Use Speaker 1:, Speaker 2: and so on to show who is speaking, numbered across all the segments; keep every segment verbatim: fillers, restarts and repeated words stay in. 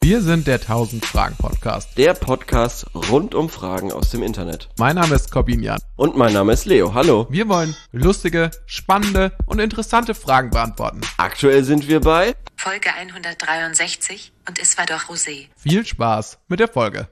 Speaker 1: Wir sind der tausend-Fragen-Podcast.
Speaker 2: Der Podcast rund um Fragen aus dem Internet.
Speaker 1: Mein Name ist Corbinian.
Speaker 2: Und mein Name ist Leo. Hallo.
Speaker 1: Wir wollen lustige, spannende und interessante Fragen beantworten.
Speaker 2: Aktuell sind wir bei
Speaker 3: Folge hundertdreiundsechzig und es war doch Rosé.
Speaker 1: Viel Spaß mit der Folge.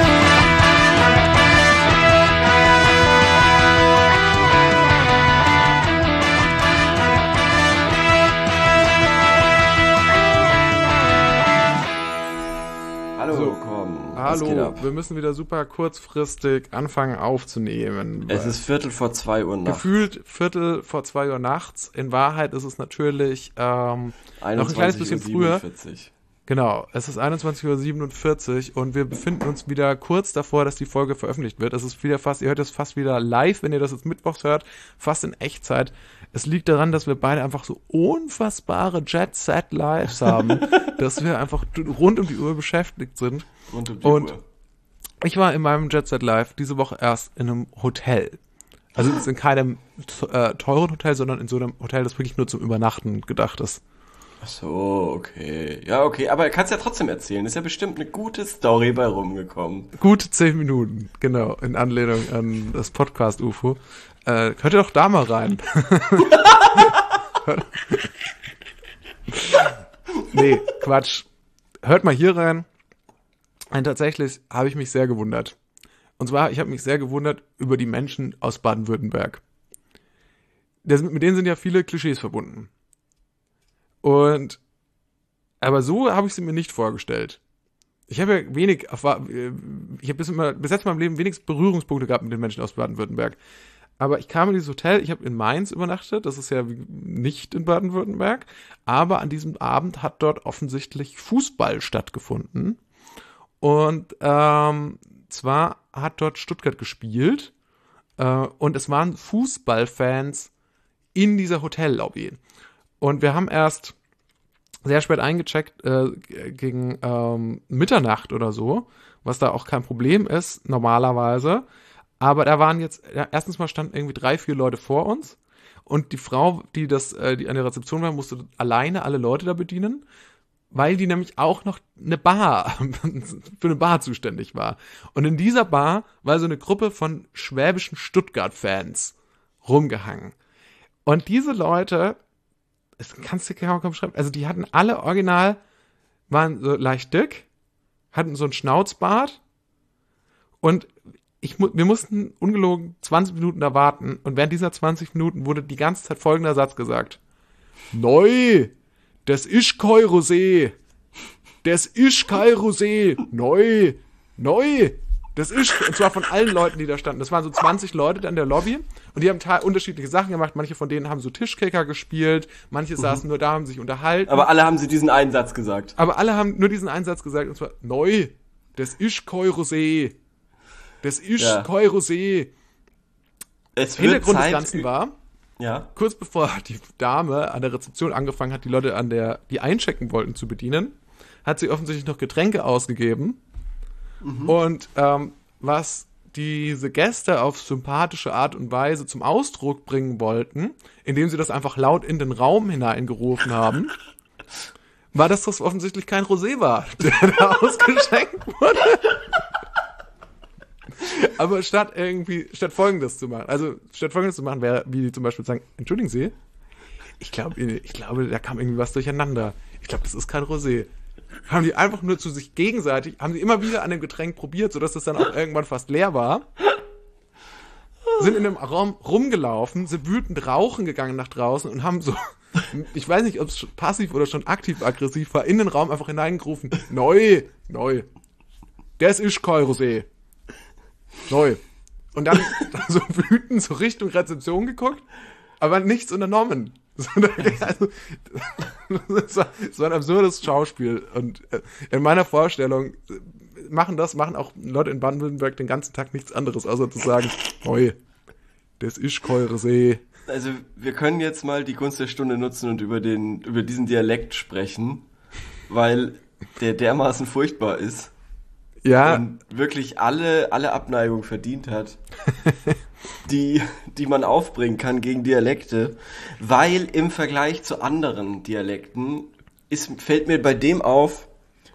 Speaker 2: Hallo,
Speaker 1: So,
Speaker 2: komm. Was geht
Speaker 1: Hallo,
Speaker 2: ab?
Speaker 1: wir müssen wieder super kurzfristig anfangen aufzunehmen.
Speaker 2: Es ist Viertel vor zwei Uhr nachts.
Speaker 1: Gefühlt Viertel vor zwei Uhr nachts. In Wahrheit ist es natürlich ähm, noch ein kleines bisschen früher.
Speaker 2: siebenundvierzig.
Speaker 1: Genau, es ist einundzwanzig Uhr siebenundvierzig und wir befinden uns wieder kurz davor, dass die Folge veröffentlicht wird. Es ist wieder fast, ihr hört es fast wieder live, wenn ihr das jetzt mittwochs hört, fast in Echtzeit. Es liegt daran, dass wir beide einfach so unfassbare Jet-Set-Lives haben, dass wir einfach rund um die Uhr beschäftigt sind.
Speaker 2: Rund um die
Speaker 1: Und
Speaker 2: Uhr.
Speaker 1: ich war in meinem Jet-Set-Live diese Woche erst in einem Hotel. Also jetzt in keinem äh, teuren Hotel, sondern in so einem Hotel, das wirklich nur zum Übernachten gedacht ist.
Speaker 2: Ach so, okay. Ja, okay, aber kannst ja trotzdem erzählen. Ist ja bestimmt eine gute Story bei rumgekommen.
Speaker 1: Gute zehn Minuten, genau, in Anlehnung an das Podcast-U F O. Äh, hört ihr doch da mal rein. Nee, Quatsch. Hört mal hier rein. Und tatsächlich habe ich mich sehr gewundert. Und zwar, ich habe mich sehr gewundert über die Menschen aus Baden-Württemberg. Das- Mit denen sind ja viele Klischees verbunden. Und, aber so habe ich sie mir nicht vorgestellt. Ich habe ja wenig, erfahr- äh, ich habe bis, immer- bis jetzt in meinem Leben wenig Berührungspunkte gehabt mit den Menschen aus Baden-Württemberg. Aber ich kam in dieses Hotel, ich habe in Mainz übernachtet, das ist ja wie- nicht in Baden-Württemberg, aber an diesem Abend hat dort offensichtlich Fußball stattgefunden. Und ähm, zwar hat dort Stuttgart gespielt äh, und es waren Fußballfans in dieser Hotellobby. Und wir haben erst sehr spät eingecheckt, äh, g- gegen ähm, Mitternacht oder so, was da auch kein Problem ist, normalerweise. Aber da waren jetzt, ja, erstens mal standen irgendwie drei, vier Leute vor uns und die Frau, die das, äh, die an der Rezeption war, musste alleine alle Leute da bedienen, weil die nämlich auch noch eine Bar, für eine Bar zuständig war. Und in dieser Bar war so eine Gruppe von schwäbischen Stuttgart-Fans rumgehangen. Und diese Leute, das kannst du kaum beschreiben, also die hatten alle original, waren so leicht dick, hatten so einen Schnauzbart und ich, mu- wir mussten ungelogen zwanzig Minuten da warten und während dieser zwanzig Minuten wurde die ganze Zeit folgender Satz gesagt. Neu, das ist kein Rosé. Das ist kein Rosé. Neu, neu. Das ist, und zwar von allen Leuten, die da standen. Das waren so zwanzig Leute da in der Lobby und die haben ta- unterschiedliche Sachen gemacht. Manche von denen haben so Tischkicker gespielt, manche saßen nur da, haben sich unterhalten.
Speaker 2: Aber alle haben sie diesen einen Satz gesagt.
Speaker 1: Aber alle haben nur diesen einen Satz gesagt, und zwar, neu, das ist kein Rosé. Das ist
Speaker 2: Ja.
Speaker 1: kein Rosé.
Speaker 2: Es wird
Speaker 1: Hintergrund des
Speaker 2: Zeit.
Speaker 1: Ganzen war,
Speaker 2: Ja.
Speaker 1: kurz bevor die Dame an der Rezeption angefangen hat, die Leute, an der die einchecken wollten, zu bedienen, hat sie offensichtlich noch Getränke ausgegeben. Und ähm, was diese Gäste auf sympathische Art und Weise zum Ausdruck bringen wollten, indem sie das einfach laut in den Raum hineingerufen haben, war, dass das offensichtlich kein Rosé war, der da ausgeschenkt wurde. Aber statt irgendwie, statt Folgendes zu machen, also statt Folgendes zu machen, wäre, wie zum Beispiel sagen, entschuldigen Sie, ich glaube, ich glaube, da kam irgendwie was durcheinander. Ich glaube, das ist kein Rosé. Haben die einfach nur zu sich gegenseitig, haben sie immer wieder an dem Getränk probiert, sodass es dann auch irgendwann fast leer war. Sind in dem Raum rumgelaufen, sind wütend rauchen gegangen nach draußen und haben so, ich weiß nicht, ob es passiv oder schon aktiv-aggressiv war, in den Raum einfach hineingerufen, neu, neu, das ist kein Rosé. Neu. Und dann so wütend so Richtung Rezeption geguckt, aber nichts unternommen. Sondern, also, es war, es war ein absurdes Schauspiel. Und äh, in meiner Vorstellung äh, machen das, machen auch Leute in Baden-Württemberg den ganzen Tag nichts anderes, außer zu sagen, neu, das ist kein Rosé.
Speaker 2: Also wir können jetzt mal die Gunst der Stunde nutzen und über den über diesen Dialekt sprechen, weil der dermaßen furchtbar ist
Speaker 1: Ja,
Speaker 2: und wirklich alle alle Abneigung verdient hat, die die man aufbringen kann gegen Dialekte, weil im Vergleich zu anderen Dialekten ist fällt mir bei dem auf,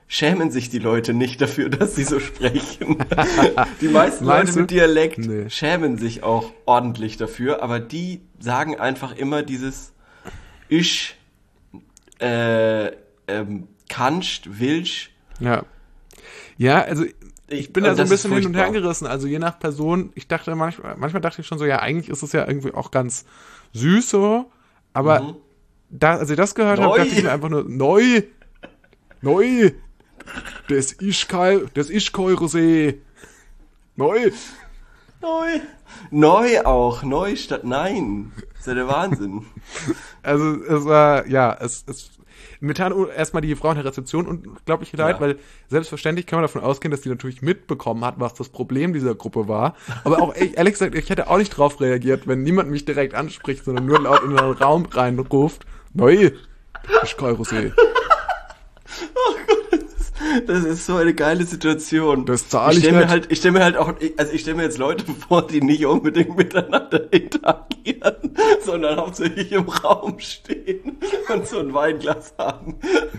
Speaker 2: schämen sich die Leute nicht dafür, dass sie so sprechen. Die meisten
Speaker 1: Meinst
Speaker 2: Leute
Speaker 1: du?
Speaker 2: mit Dialekt
Speaker 1: Nee.
Speaker 2: schämen sich auch ordentlich dafür, aber die sagen einfach immer dieses Ich, äh, ähm, kannst, willst.
Speaker 1: Ja. Ja, also ich bin da
Speaker 2: und
Speaker 1: so ein
Speaker 2: das ist
Speaker 1: bisschen hin und her
Speaker 2: furchtbar.
Speaker 1: gerissen. Also je nach Person, ich dachte manchmal, manchmal dachte ich schon so, ja, eigentlich ist es ja irgendwie auch ganz süß so, aber
Speaker 2: Mhm.
Speaker 1: da, als ich das gehört habe,
Speaker 2: Neu.
Speaker 1: dachte ich mir einfach nur, neu, neu, das ist kein, das ist kein Rosé. Neu.
Speaker 2: Neu. Neu auch, neu statt nein. Das ist ja der Wahnsinn.
Speaker 1: Also es war, ja, es, es mir tat erstmal die Frau in der Rezeption unglaublich leid,
Speaker 2: Ja.
Speaker 1: weil selbstverständlich kann man davon ausgehen, dass die natürlich mitbekommen hat, was das Problem dieser Gruppe war. Aber auch, ehrlich ehrlich gesagt, ich hätte auch nicht drauf reagiert, wenn niemand mich direkt anspricht, sondern nur laut in den Raum reinruft, neu, ich kein Rosé.
Speaker 2: Das ist so eine geile Situation.
Speaker 1: Das zahl
Speaker 2: ich
Speaker 1: ich
Speaker 2: stell mir
Speaker 1: nicht.
Speaker 2: halt, ich stelle mir halt auch, also ich stelle mir jetzt Leute vor, die nicht unbedingt miteinander interagieren, sondern hauptsächlich im Raum stehen und so ein Weinglas haben.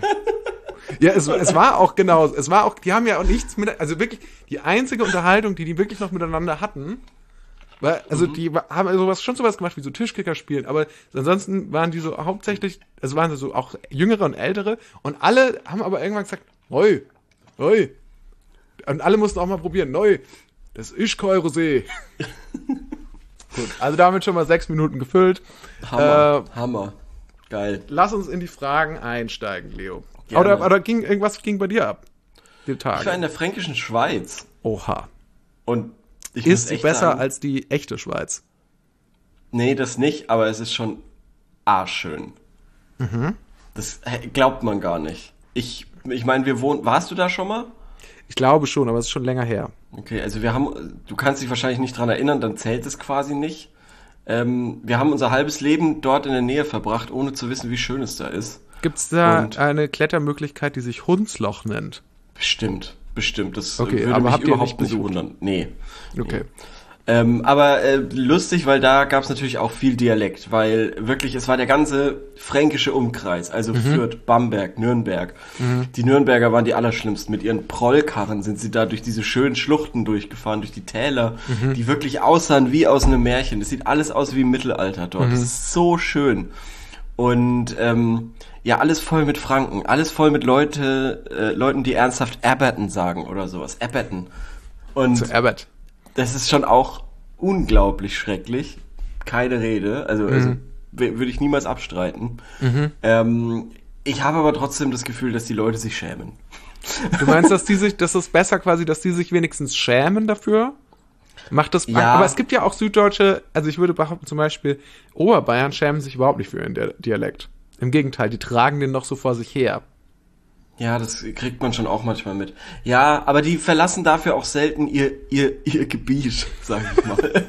Speaker 1: Ja, es, es war auch genau, es war auch, die haben ja auch nichts mit, also wirklich, die einzige Unterhaltung, die die wirklich noch miteinander hatten, war, also
Speaker 2: Mhm.
Speaker 1: die wa- haben sowas, schon sowas gemacht wie so Tischkicker spielen, aber ansonsten waren die so hauptsächlich, also waren sie so auch Jüngere und Ältere und alle haben aber irgendwann gesagt, neu, neu. Und alle mussten auch mal probieren, neu, das ist kein Rosé. Gut, also damit schon mal sechs Minuten gefüllt.
Speaker 2: Hammer,
Speaker 1: Äh,
Speaker 2: Hammer. Geil.
Speaker 1: Lass uns in die Fragen einsteigen, Leo.
Speaker 2: Gerne.
Speaker 1: Oder, oder ging irgendwas ging bei dir ab? Die
Speaker 2: Ich war in
Speaker 1: Tage.
Speaker 2: der fränkischen Schweiz
Speaker 1: Oha.
Speaker 2: und ich
Speaker 1: Ist
Speaker 2: muss
Speaker 1: sie
Speaker 2: echt
Speaker 1: besser
Speaker 2: sagen,
Speaker 1: als die echte Schweiz?
Speaker 2: nee, das nicht, aber es ist schon arschschön.
Speaker 1: Mhm.
Speaker 2: Das äh, glaubt man gar nicht. Ich, ich meine, wir wohnen, warst du da schon mal?
Speaker 1: Ich glaube schon, aber es ist schon länger her.
Speaker 2: Okay, also wir haben, du kannst dich wahrscheinlich nicht dran erinnern, dann zählt es quasi nicht. Ähm, wir haben unser halbes Leben dort in der Nähe verbracht, ohne zu wissen, wie schön es da ist.
Speaker 1: Gibt es da
Speaker 2: Und-
Speaker 1: eine Klettermöglichkeit, die sich Hundsloch nennt?
Speaker 2: Bestimmt, bestimmt. Das
Speaker 1: Okay,
Speaker 2: würde
Speaker 1: aber
Speaker 2: mich
Speaker 1: habt ihr
Speaker 2: überhaupt
Speaker 1: nicht
Speaker 2: nicht
Speaker 1: besucht?
Speaker 2: wundern. Nee.
Speaker 1: Okay.
Speaker 2: Ähm, aber äh, lustig, weil da gab es natürlich auch viel Dialekt, weil wirklich, es war der ganze fränkische Umkreis, also Fürth, Bamberg, Nürnberg. Die Nürnberger waren die allerschlimmsten. Mit ihren Prollkarren sind sie da durch diese schönen Schluchten durchgefahren, durch die Täler, die wirklich aussahen wie aus einem Märchen. Das sieht alles aus wie im Mittelalter dort. Das ist so schön. Und ähm, ja, alles voll mit Franken, alles voll mit Leute, äh, Leuten, die ernsthaft Aberton sagen oder sowas. Aberton. Und
Speaker 1: Zu Abbott.
Speaker 2: das ist schon auch unglaublich schrecklich. Keine Rede. Also, also
Speaker 1: Mhm.
Speaker 2: w- würde ich niemals abstreiten. Ähm, ich habe aber trotzdem das Gefühl, dass die Leute sich schämen.
Speaker 1: Du meinst, dass die sich, das ist besser quasi, dass die sich wenigstens schämen dafür? Macht das,
Speaker 2: Ja.
Speaker 1: aber es gibt ja auch Süddeutsche, also ich würde behaupten, zum Beispiel Oberbayern schämen sich überhaupt nicht für ihren Di- Dialekt. Im Gegenteil, die tragen den noch so vor sich her.
Speaker 2: Ja, das kriegt man schon auch manchmal mit. Ja, aber die verlassen dafür auch selten ihr, ihr, ihr Gebiet, sag ich mal.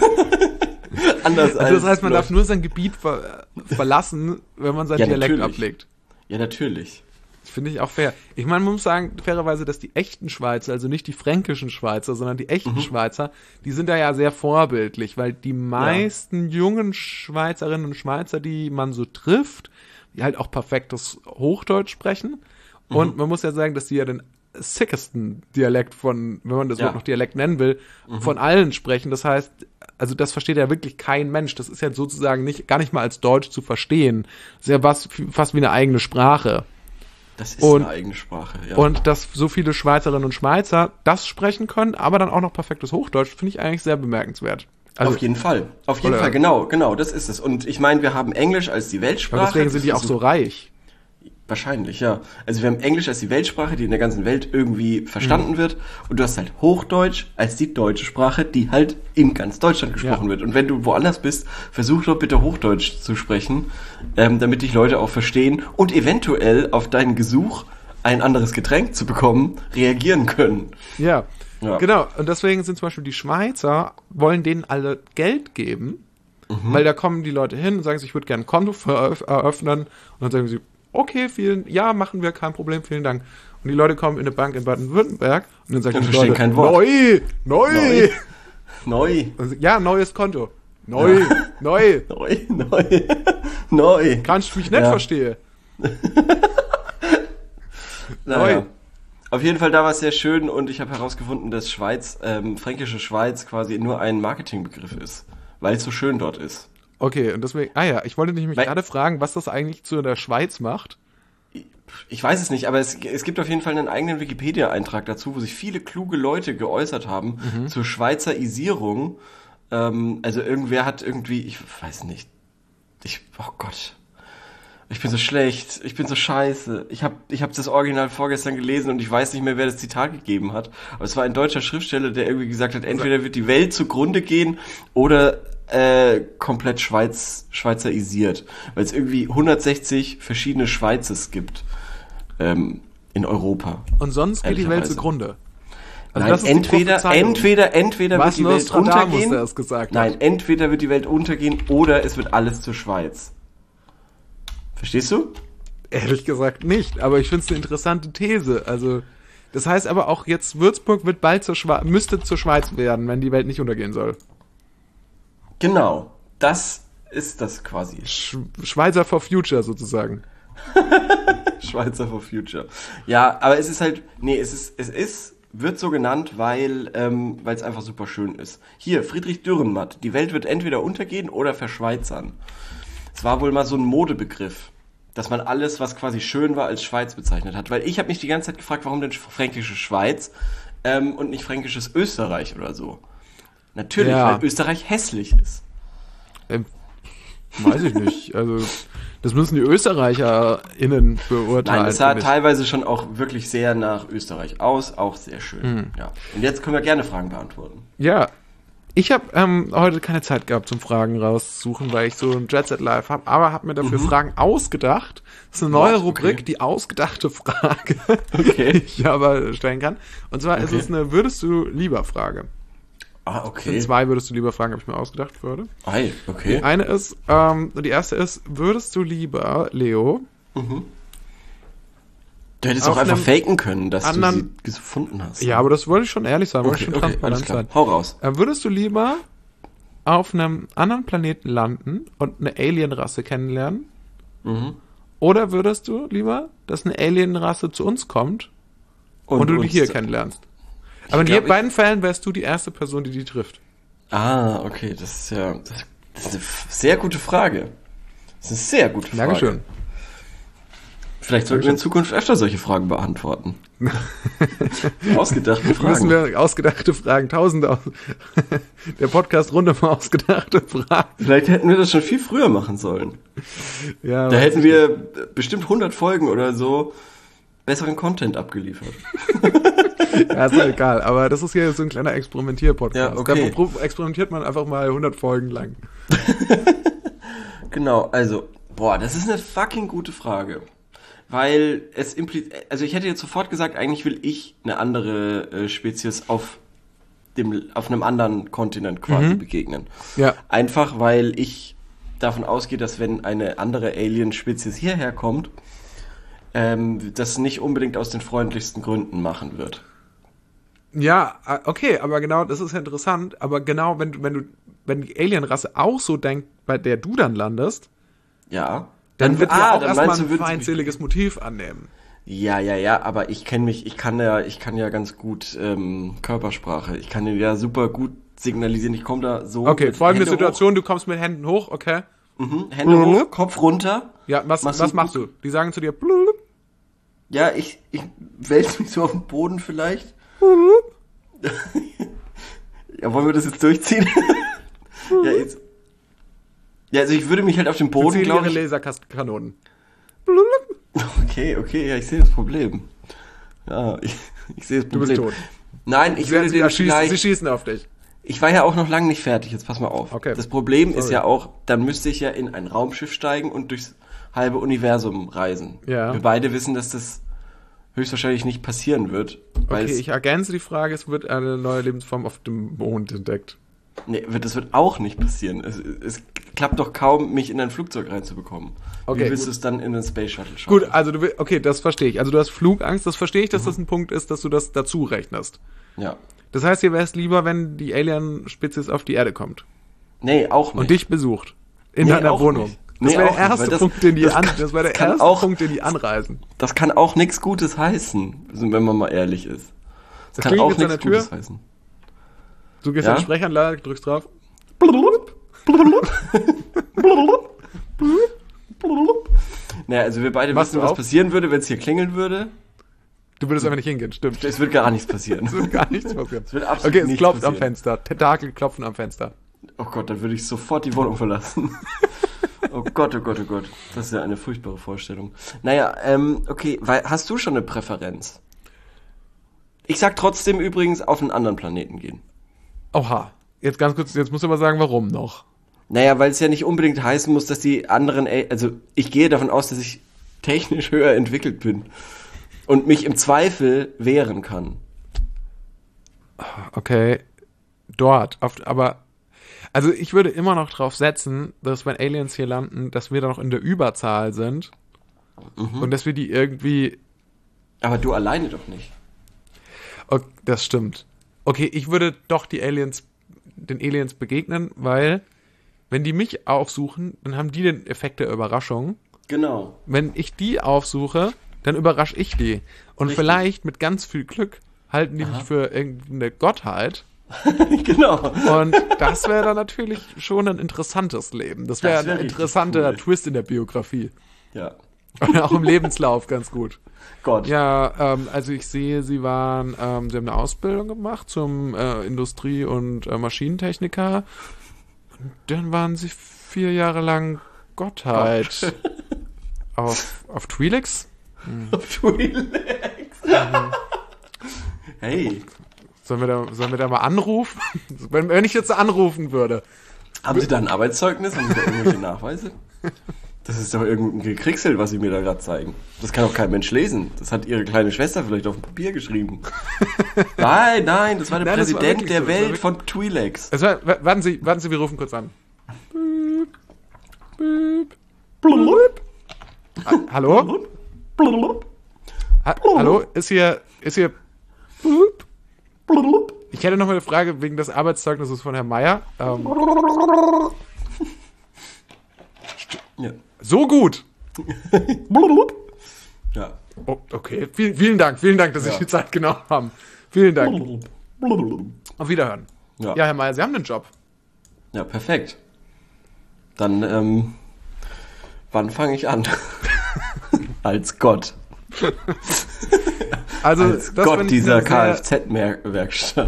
Speaker 2: Anders als
Speaker 1: Also das heißt, man
Speaker 2: Leute-
Speaker 1: darf nur sein Gebiet ver verlassen, wenn man sein
Speaker 2: Ja,
Speaker 1: Dialekt
Speaker 2: natürlich.
Speaker 1: ablegt.
Speaker 2: Ja, natürlich.
Speaker 1: Das finde ich auch fair. Ich meine, man muss sagen, fairerweise, dass die echten Schweizer, also nicht die fränkischen Schweizer, sondern die echten Schweizer, die sind da ja sehr vorbildlich, weil die meisten jungen Schweizerinnen und Schweizer, die man so trifft, die halt auch perfektes Hochdeutsch sprechen. Und man muss ja sagen, dass die ja den sickesten Dialekt von, wenn man das
Speaker 2: Ja.
Speaker 1: überhaupt noch Dialekt nennen will, von allen sprechen. Das heißt, also das versteht ja wirklich kein Mensch. Das ist ja sozusagen nicht, gar nicht mal als Deutsch zu verstehen. Das ist ja was, fast wie eine eigene Sprache.
Speaker 2: Das ist
Speaker 1: Und-
Speaker 2: eine eigene Sprache, ja.
Speaker 1: Und dass so viele Schweizerinnen und Schweizer das sprechen können, aber dann auch noch perfektes Hochdeutsch, finde ich eigentlich sehr bemerkenswert. Also,
Speaker 2: auf jeden Fall. Auf jeden
Speaker 1: Oder-
Speaker 2: Fall, genau, genau, das ist es. Und ich meine, wir haben Englisch als die
Speaker 1: und
Speaker 2: Weltsprache.
Speaker 1: deswegen sind die
Speaker 2: Das
Speaker 1: auch so
Speaker 2: versucht-
Speaker 1: reich.
Speaker 2: Wahrscheinlich, ja. Also wir haben Englisch als die Weltsprache, die in der ganzen Welt irgendwie
Speaker 1: Mhm.
Speaker 2: verstanden wird. Und du hast halt Hochdeutsch als die deutsche Sprache, die halt in ganz Deutschland gesprochen
Speaker 1: Ja.
Speaker 2: wird. Und wenn du woanders bist, versuch doch bitte Hochdeutsch zu sprechen, ähm, damit dich Leute auch verstehen und eventuell auf deinen Gesuch, ein anderes Getränk zu bekommen, reagieren können.
Speaker 1: Ja.
Speaker 2: Ja.
Speaker 1: Genau. Und deswegen sind zum Beispiel die Schweizer, wollen denen alle Geld geben,
Speaker 2: Mhm.
Speaker 1: weil da kommen die Leute hin und sagen sich, ich würde gerne ein Konto veröf- eröffnen. Und dann sagen sie, okay, vielen, ja, machen wir, kein Problem, vielen Dank. Und die Leute kommen in eine Bank in Baden-Württemberg und dann sagen
Speaker 2: Und
Speaker 1: die
Speaker 2: verstehen
Speaker 1: Leute,
Speaker 2: kein Wort.
Speaker 1: neu, neu,
Speaker 2: Neu. Neu.
Speaker 1: Also, ja, neues Konto. Neu, neu.
Speaker 2: Neu, neu, neu.
Speaker 1: Kannst du mich nicht
Speaker 2: Ja.
Speaker 1: verstehen?
Speaker 2: Naja. Auf jeden Fall, da war es sehr schön und ich habe herausgefunden, dass Schweiz, ähm, fränkische Schweiz quasi nur ein Marketingbegriff ist, weil es so schön dort ist.
Speaker 1: Okay, und deswegen, ah ja, ich wollte dich mich
Speaker 2: Weil-
Speaker 1: gerade fragen, was das eigentlich zu der Schweiz macht.
Speaker 2: Ich weiß es nicht, aber es, es gibt auf jeden Fall einen eigenen Wikipedia-Eintrag dazu, wo sich viele kluge Leute geäußert haben
Speaker 1: Mhm.
Speaker 2: zur Schweizerisierung. Ähm, also irgendwer hat irgendwie, ich weiß nicht, ich, oh Gott, ich bin so schlecht, ich bin so scheiße. Ich habe ich hab das Original vorgestern gelesen und ich weiß nicht mehr, wer das Zitat gegeben hat. Aber es war ein deutscher Schriftsteller, der irgendwie gesagt hat, entweder wird die Welt zugrunde gehen oder äh, komplett Schweiz, schweizerisiert. Weil es irgendwie hundertsechzig verschiedene Schweizes gibt ähm, in Europa.
Speaker 1: Und sonst geht die Welt
Speaker 2: Ehrlicherweise.
Speaker 1: zugrunde. Also
Speaker 2: Nein,
Speaker 1: das ist die
Speaker 2: entweder,
Speaker 1: Prophezeiung.
Speaker 2: entweder, entweder
Speaker 1: Was
Speaker 2: wird die Welt
Speaker 1: Nostradamus
Speaker 2: untergehen.
Speaker 1: der es gesagt hat.
Speaker 2: Nein, entweder wird die Welt untergehen oder es wird alles zur Schweiz. Verstehst du?
Speaker 1: Ehrlich gesagt nicht, aber ich finde es eine interessante These. Also, das heißt aber auch jetzt, Würzburg wird bald zur Schweiz, müsste zur Schweiz werden, wenn die Welt nicht untergehen soll.
Speaker 2: Genau. Das ist das quasi.
Speaker 1: Sch Schweizer for Future sozusagen.
Speaker 2: Schweizer for Future. Ja, aber es ist halt, nee, es ist, es ist, wird so genannt, weil, ähm, weil es einfach super schön ist. Hier, Friedrich Dürrenmatt. Die Welt wird entweder untergehen oder verschweizern. Es war wohl mal so ein Modebegriff, dass man alles, was quasi schön war, als Schweiz bezeichnet hat. Weil ich habe mich die ganze Zeit gefragt, warum denn fränkische Schweiz ähm, und nicht fränkisches Österreich oder so. Natürlich,
Speaker 1: Ja.
Speaker 2: weil Österreich hässlich ist.
Speaker 1: Ähm, weiß ich nicht. Also, das müssen die ÖsterreicherInnen beurteilen.
Speaker 2: Nein, es sah
Speaker 1: finde ich.
Speaker 2: teilweise schon auch wirklich sehr nach Österreich aus, auch sehr schön.
Speaker 1: Hm.
Speaker 2: Ja. Und jetzt können wir gerne Fragen beantworten.
Speaker 1: Ja, ich habe ähm, heute keine Zeit gehabt zum Fragen raussuchen, weil ich so ein Jet Set Live habe, aber habe mir dafür Fragen ausgedacht. Das ist eine neue
Speaker 2: What?
Speaker 1: Rubrik,
Speaker 2: Okay.
Speaker 1: die ausgedachte Frage,
Speaker 2: Okay.
Speaker 1: die ich aber stellen kann. Und zwar ist
Speaker 2: Okay.
Speaker 1: es eine Würdest du lieber Frage.
Speaker 2: Ah,
Speaker 1: Okay.
Speaker 2: okay.
Speaker 1: Zwei Würdest du lieber Fragen habe ich mir ausgedacht für heute.
Speaker 2: Ei, okay.
Speaker 1: Die eine ist, ähm, die erste ist, würdest du lieber, Leo,
Speaker 2: Du hättest
Speaker 1: auf
Speaker 2: auch einfach
Speaker 1: einem
Speaker 2: faken können, dass
Speaker 1: anderen-
Speaker 2: du sie gefunden hast.
Speaker 1: ja, aber das wollte ich schon ehrlich sagen, wollte
Speaker 2: okay,
Speaker 1: ich schon
Speaker 2: okay, alles
Speaker 1: transparent
Speaker 2: klar.
Speaker 1: sein.
Speaker 2: Hau raus.
Speaker 1: Äh, würdest du lieber auf einem anderen Planeten landen und eine Alienrasse kennenlernen?
Speaker 2: Mhm.
Speaker 1: Oder würdest du lieber, dass eine Alienrasse zu uns kommt und, du die
Speaker 2: uns-
Speaker 1: hier kennenlernst? Aber in
Speaker 2: glaub,
Speaker 1: je- beiden Fällen wärst du die erste Person, die die trifft.
Speaker 2: Ah, okay, das ist ja das, das ist eine f- sehr gute Frage. Das ist eine sehr gute Frage.
Speaker 1: Dankeschön.
Speaker 2: Vielleicht sollten wir in Zukunft öfter solche Fragen beantworten. Ausgedachte
Speaker 1: Müssen
Speaker 2: Fragen.
Speaker 1: wir ausgedachte Fragen, tausende aus der Podcast rund um ausgedachte Fragen.
Speaker 2: Vielleicht hätten wir das schon viel früher machen sollen.
Speaker 1: Ja,
Speaker 2: Da hätten wir bestimmt hundert Folgen oder so besseren Content abgeliefert.
Speaker 1: ja, ist doch egal, aber das ist hier so ein kleiner Experimentier-Podcast.
Speaker 2: Ja, okay.
Speaker 1: Da pro- experimentiert man einfach mal hundert Folgen lang.
Speaker 2: Genau, also, boah, das ist eine fucking gute Frage. Weil es impliziert, also ich hätte jetzt sofort gesagt, eigentlich will ich eine andere äh, Spezies auf dem, auf einem anderen Kontinent quasi
Speaker 1: Mhm.
Speaker 2: begegnen.
Speaker 1: Ja.
Speaker 2: Einfach, weil ich davon ausgehe, dass wenn eine andere Alien-Spezies hierher kommt, ähm, das nicht unbedingt aus den freundlichsten Gründen machen wird.
Speaker 1: Ja, äh, okay, aber genau, das ist ja interessant, aber genau, wenn du, wenn du, wenn die Alienrasse auch so denkt, bei der du dann landest,
Speaker 2: Ja.
Speaker 1: dann wird
Speaker 2: ah,
Speaker 1: ja auch
Speaker 2: dann
Speaker 1: erstmal
Speaker 2: meinst
Speaker 1: ein
Speaker 2: du, würden sie-
Speaker 1: feindseliges Motiv annehmen.
Speaker 2: Ja, ja, ja, aber ich kenne mich, ich kann ja, ich kann ja ganz gut ähm, Körpersprache. Ich kann ja super gut signalisieren. Ich komme da so.
Speaker 1: Okay,
Speaker 2: mit
Speaker 1: folgende
Speaker 2: Hände
Speaker 1: Situation, du kommst mit Händen hoch, okay?
Speaker 2: Hoch, mhm, Hände hoch, Kopf runter.
Speaker 1: Ja, was,
Speaker 2: Machst
Speaker 1: was
Speaker 2: du-
Speaker 1: machst du? Die sagen zu dir, blub,
Speaker 2: Ja, ich, ich wälze mich so auf den Boden vielleicht. Ja, wollen wir das jetzt durchziehen? ja, jetzt. Ja, also ich würde mich halt auf den Boden,
Speaker 1: ziehen
Speaker 2: glaube
Speaker 1: ihre
Speaker 2: ich.
Speaker 1: Laserkanonen.
Speaker 2: Okay, okay, ja, ich sehe das Problem. Ja, ich, ich sehe das
Speaker 1: Du
Speaker 2: Problem.
Speaker 1: bist tot.
Speaker 2: Nein, ich
Speaker 1: Sie,
Speaker 2: würde
Speaker 1: sie,
Speaker 2: den
Speaker 1: erschießen,
Speaker 2: vielleicht...
Speaker 1: sie schießen auf dich.
Speaker 2: Ich war ja auch noch lange nicht fertig, jetzt pass mal auf.
Speaker 1: Okay.
Speaker 2: Das Problem ist
Speaker 1: Sorry.
Speaker 2: ja auch, dann müsste ich ja in ein Raumschiff steigen und durchs halbe Universum reisen.
Speaker 1: Ja.
Speaker 2: Wir beide wissen, dass das höchstwahrscheinlich nicht passieren wird. Weil
Speaker 1: Okay,
Speaker 2: es,
Speaker 1: ich ergänze die Frage, es wird eine neue Lebensform auf dem Mond entdeckt.
Speaker 2: nee, wird- das wird auch nicht passieren. Es, es klappt doch kaum, mich in ein Flugzeug reinzubekommen.
Speaker 1: Okay,
Speaker 2: Wie willst
Speaker 1: gut.
Speaker 2: du es dann in den Space Shuttle schaffen?
Speaker 1: Gut, also du will, okay, das verstehe ich. Also du hast Flugangst, das verstehe ich, dass
Speaker 2: Mhm.
Speaker 1: das ein Punkt ist, dass du das dazu rechnest.
Speaker 2: Ja.
Speaker 1: Das heißt, dir wäre es lieber, wenn die Alien-Spezies auf die Erde kommt
Speaker 2: Nee, auch nicht.
Speaker 1: und dich besucht. In
Speaker 2: Nee,
Speaker 1: deiner
Speaker 2: auch
Speaker 1: Wohnung.
Speaker 2: nicht.
Speaker 1: Das
Speaker 2: Nee,
Speaker 1: wäre
Speaker 2: auch
Speaker 1: der
Speaker 2: nicht,
Speaker 1: erste
Speaker 2: weil das-
Speaker 1: Punkt, den die
Speaker 2: das
Speaker 1: an,
Speaker 2: kann-
Speaker 1: das wäre der
Speaker 2: das kann
Speaker 1: erste
Speaker 2: auch-
Speaker 1: Punkt, den die anreisen.
Speaker 2: Das kann auch nichts Gutes heißen, wenn man mal ehrlich ist. Das,
Speaker 1: Das
Speaker 2: kann
Speaker 1: klingelt
Speaker 2: auch
Speaker 1: jetzt an
Speaker 2: nichts
Speaker 1: der Tür.
Speaker 2: Gutes heißen.
Speaker 1: Du gehst
Speaker 2: Ja?
Speaker 1: in die Sprechanlage, drückst drauf.
Speaker 2: Naja, also wir beide
Speaker 1: Machst
Speaker 2: wissen,
Speaker 1: du
Speaker 2: was
Speaker 1: auf?
Speaker 2: passieren würde, wenn es hier klingeln würde.
Speaker 1: Du würdest einfach nicht hingehen, stimmt.
Speaker 2: Es wird gar nichts passieren.
Speaker 1: Es wird gar nichts passieren.
Speaker 2: Es wird absolut
Speaker 1: Okay, es
Speaker 2: nichts
Speaker 1: klopft am
Speaker 2: passieren.
Speaker 1: Fenster. Tentakel klopfen am Fenster.
Speaker 2: Oh Gott, dann würde ich sofort die Wohnung verlassen. Oh Gott, oh Gott, oh Gott. Das ist ja eine furchtbare Vorstellung. Naja, ähm, okay, weil, hast du schon eine Präferenz? Ich sag trotzdem übrigens auf einen anderen Planeten gehen.
Speaker 1: Oha. Jetzt ganz kurz, jetzt musst du mal sagen, warum noch.
Speaker 2: Naja, weil es ja nicht unbedingt heißen muss, dass die anderen, A- also ich gehe davon aus, dass ich technisch höher entwickelt bin und mich im Zweifel wehren kann.
Speaker 1: Okay. Dort. Auf, aber, also ich würde immer noch drauf setzen, dass wenn Aliens hier landen, dass wir da noch in der Überzahl sind.
Speaker 2: Mhm.
Speaker 1: Und dass wir die irgendwie.
Speaker 2: Aber du alleine doch nicht.
Speaker 1: Okay, das stimmt. Okay, ich würde doch die Aliens, den Aliens begegnen, weil, wenn die mich aufsuchen, dann haben die den Effekt der Überraschung.
Speaker 2: Genau.
Speaker 1: Wenn ich die aufsuche, dann überrasche ich die. Und
Speaker 2: Richtig.
Speaker 1: vielleicht mit ganz viel Glück halten die mich für irgendeine Gottheit.
Speaker 2: Genau.
Speaker 1: Und das wäre dann natürlich schon ein interessantes Leben. Das wäre
Speaker 2: Das wär
Speaker 1: ein
Speaker 2: richtig
Speaker 1: interessanter
Speaker 2: cool.
Speaker 1: Twist in der Biografie.
Speaker 2: Ja.
Speaker 1: Und auch im Lebenslauf ganz gut.
Speaker 2: Gott.
Speaker 1: Ja, ähm, also ich sehe, Sie waren, ähm, Sie haben eine Ausbildung gemacht zum äh, Industrie- und äh, Maschinentechniker. Und dann waren Sie vier Jahre lang Gottheit. Auf, auf Twi'leks?
Speaker 2: Auf Twi'leks. Hey.
Speaker 1: Sollen wir da, sollen wir da mal anrufen? wenn, wenn ich jetzt anrufen würde.
Speaker 2: Haben Sie da ein Arbeitszeugnis? Haben Sie da irgendwelche Nachweise? Das ist doch irgendein Gekricksel, was Sie mir da gerade zeigen. Das kann doch kein Mensch lesen. Das hat Ihre kleine Schwester vielleicht auf dem Papier geschrieben. Nein, nein, das war der
Speaker 1: Nein, das war
Speaker 2: Präsident
Speaker 1: wirklich
Speaker 2: der
Speaker 1: so. Das war
Speaker 2: Welt
Speaker 1: wirklich-
Speaker 2: von Twi'leks.
Speaker 1: Also, wa- warten Sie, warten Sie, wir rufen kurz an. Büb, büb,
Speaker 2: Blub,
Speaker 1: Ha- Hallo?
Speaker 2: blub,
Speaker 1: Ha Hallo? Ist hier, ist hier, büb?
Speaker 2: blub.
Speaker 1: Ich hätte noch mal eine Frage wegen des Arbeitszeugnisses von Herrn Meier. Ähm,
Speaker 2: Ja.
Speaker 1: so gut.
Speaker 2: Blub. Ja.
Speaker 1: Oh, okay, vielen, vielen Dank, vielen Dank, dass Sie
Speaker 2: Ja.
Speaker 1: die Zeit genommen haben. Vielen Dank.
Speaker 2: Blub.
Speaker 1: Auf Wiederhören.
Speaker 2: Ja.
Speaker 1: Ja, Herr Meier, Sie haben den Job.
Speaker 2: Ja, perfekt. Dann, ähm, wann fange ich an? Als Gott.
Speaker 1: Also,
Speaker 2: Als
Speaker 1: das
Speaker 2: Gott
Speaker 1: finde ich
Speaker 2: dieser
Speaker 1: eine sehr-
Speaker 2: Kfz-Werkstatt.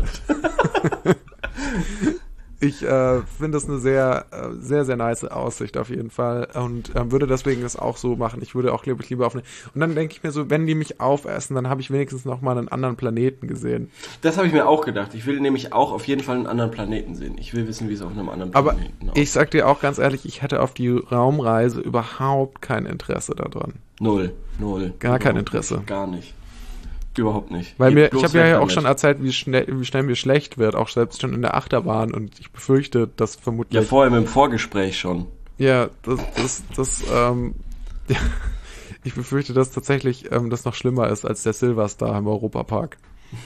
Speaker 1: Ich äh, finde das eine sehr, äh, sehr, sehr nice Aussicht auf jeden Fall und ähm, würde deswegen das auch so machen. Ich würde auch, glaube ich, lieber auf eine... Und dann denke ich mir so, wenn die mich aufessen, dann habe ich wenigstens noch mal einen anderen Planeten gesehen.
Speaker 2: Das habe ich mir auch gedacht. Ich will nämlich auch auf jeden Fall einen anderen Planeten sehen. Ich will wissen, wie es auf einem anderen
Speaker 1: Aber
Speaker 2: Planeten aussieht.
Speaker 1: ich sag dir auch ganz ehrlich, ich hätte auf die Raumreise überhaupt kein Interesse daran.
Speaker 2: Null. Null.
Speaker 1: Gar kein
Speaker 2: Überhaupt
Speaker 1: Interesse.
Speaker 2: Nicht. Gar nicht. Überhaupt nicht.
Speaker 1: Weil
Speaker 2: Geht
Speaker 1: mir, ich
Speaker 2: bloß
Speaker 1: habe ja,
Speaker 2: weg
Speaker 1: ja auch
Speaker 2: damit.
Speaker 1: schon erzählt, wie schnell, wie schnell mir schlecht wird, auch selbst schon in der Achterbahn und ich befürchte, dass
Speaker 2: Ja,
Speaker 1: vermutlich...
Speaker 2: vorher mit dem Vorgespräch schon.
Speaker 1: Ja, das, das, das, ähm, ja, ich befürchte, dass tatsächlich ähm, das noch schlimmer ist als der Silverstar im Europapark.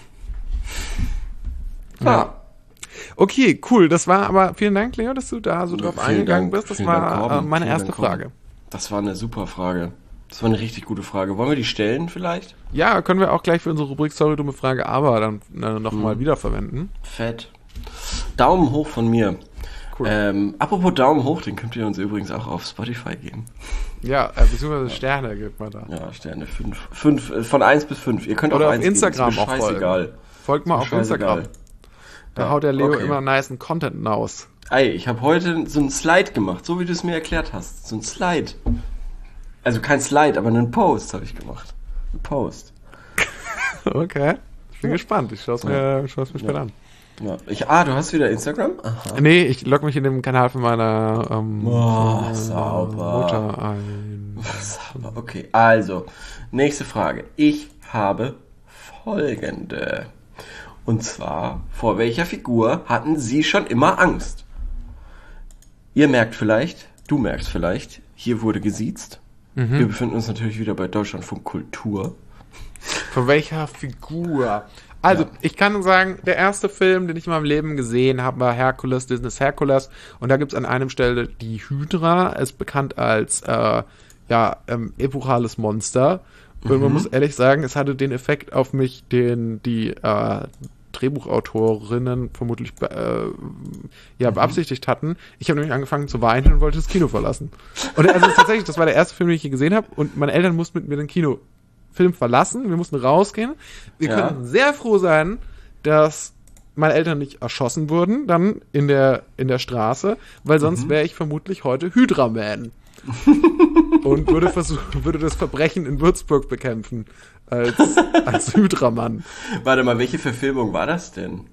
Speaker 2: Ja.
Speaker 1: Okay, cool. Das war aber, vielen Dank, Leo, dass du da so drauf
Speaker 2: Vielen
Speaker 1: eingegangen
Speaker 2: Dank,
Speaker 1: bist. Das
Speaker 2: vielen Dank,
Speaker 1: war
Speaker 2: Torben.
Speaker 1: äh, meine
Speaker 2: Vielen
Speaker 1: erste
Speaker 2: Dank, Torben.
Speaker 1: Frage.
Speaker 2: Das war eine super Frage. Das war eine richtig gute Frage. Wollen wir die stellen vielleicht?
Speaker 1: Ja, können wir auch gleich für unsere Rubrik Sorry, dumme Frage, aber dann äh, nochmal
Speaker 2: Mhm.
Speaker 1: wiederverwenden.
Speaker 2: Fett. Daumen hoch von mir.
Speaker 1: Cool.
Speaker 2: Ähm, apropos Daumen hoch, den könnt ihr uns übrigens auch auf Spotify geben.
Speaker 1: Ja, äh, beziehungsweise Sterne gibt man da.
Speaker 2: Ja, Sterne fünf. fünf äh, von eins bis fünf. Ihr könnt
Speaker 1: Oder
Speaker 2: auch
Speaker 1: auf
Speaker 2: eins
Speaker 1: Instagram
Speaker 2: geben. Ist mir
Speaker 1: auch folgen.
Speaker 2: scheißegal.
Speaker 1: Folgt mal
Speaker 2: Ist
Speaker 1: auf
Speaker 2: mir
Speaker 1: Instagram.
Speaker 2: scheißegal.
Speaker 1: Da
Speaker 2: Ja,
Speaker 1: haut der Leo
Speaker 2: okay.
Speaker 1: immer nicen Content raus.
Speaker 2: Ey, ich habe heute so einen Slide gemacht, so wie du es mir erklärt hast. So ein Slide. Also kein Slide, aber einen Post habe ich gemacht. Ein Post.
Speaker 1: Okay. Ich bin gespannt. Ich schaue es mir, schau's mir später an.
Speaker 2: Ja. Ich, ah, du hast wieder Instagram? Aha.
Speaker 1: Nee, ich logge mich in dem Kanal von meiner ähm,
Speaker 2: Oh,
Speaker 1: äh,
Speaker 2: sauber.
Speaker 1: Mutter ein.
Speaker 2: Okay, also, nächste Frage. Ich habe folgende. Und zwar, vor welcher Figur hatten Sie schon immer Angst? Ihr merkt vielleicht, du merkst vielleicht, hier wurde gesiezt. Wir befinden uns natürlich wieder bei Deutschlandfunk Kultur.
Speaker 1: Von welcher Figur? Also, ja. ich kann sagen, der erste Film, den ich in meinem Leben gesehen habe, war Herkules, Disney's Herkules. Und da gibt es an einem Stelle die Hydra, ist bekannt als äh, ja, ähm, epochales Monster. Und mhm. man muss ehrlich sagen, es hatte den Effekt auf mich, den die äh, Drehbuchautorinnen vermutlich be- äh, ja, mhm. beabsichtigt hatten. Ich habe nämlich angefangen zu weinen und wollte das Kino verlassen. Und also tatsächlich, das war der erste Film, den ich je gesehen habe. Und meine Eltern mussten mit mir den Kinofilm verlassen. Wir mussten rausgehen. Wir ja. können sehr froh sein, dass meine Eltern nicht erschossen wurden dann in der, in der Straße, weil sonst mhm. wäre ich vermutlich heute Hydra-Man. Und würde versuchen, würde das Verbrechen in Würzburg bekämpfen als, als Hydra-Mann.
Speaker 2: Warte mal, welche Verfilmung war das denn?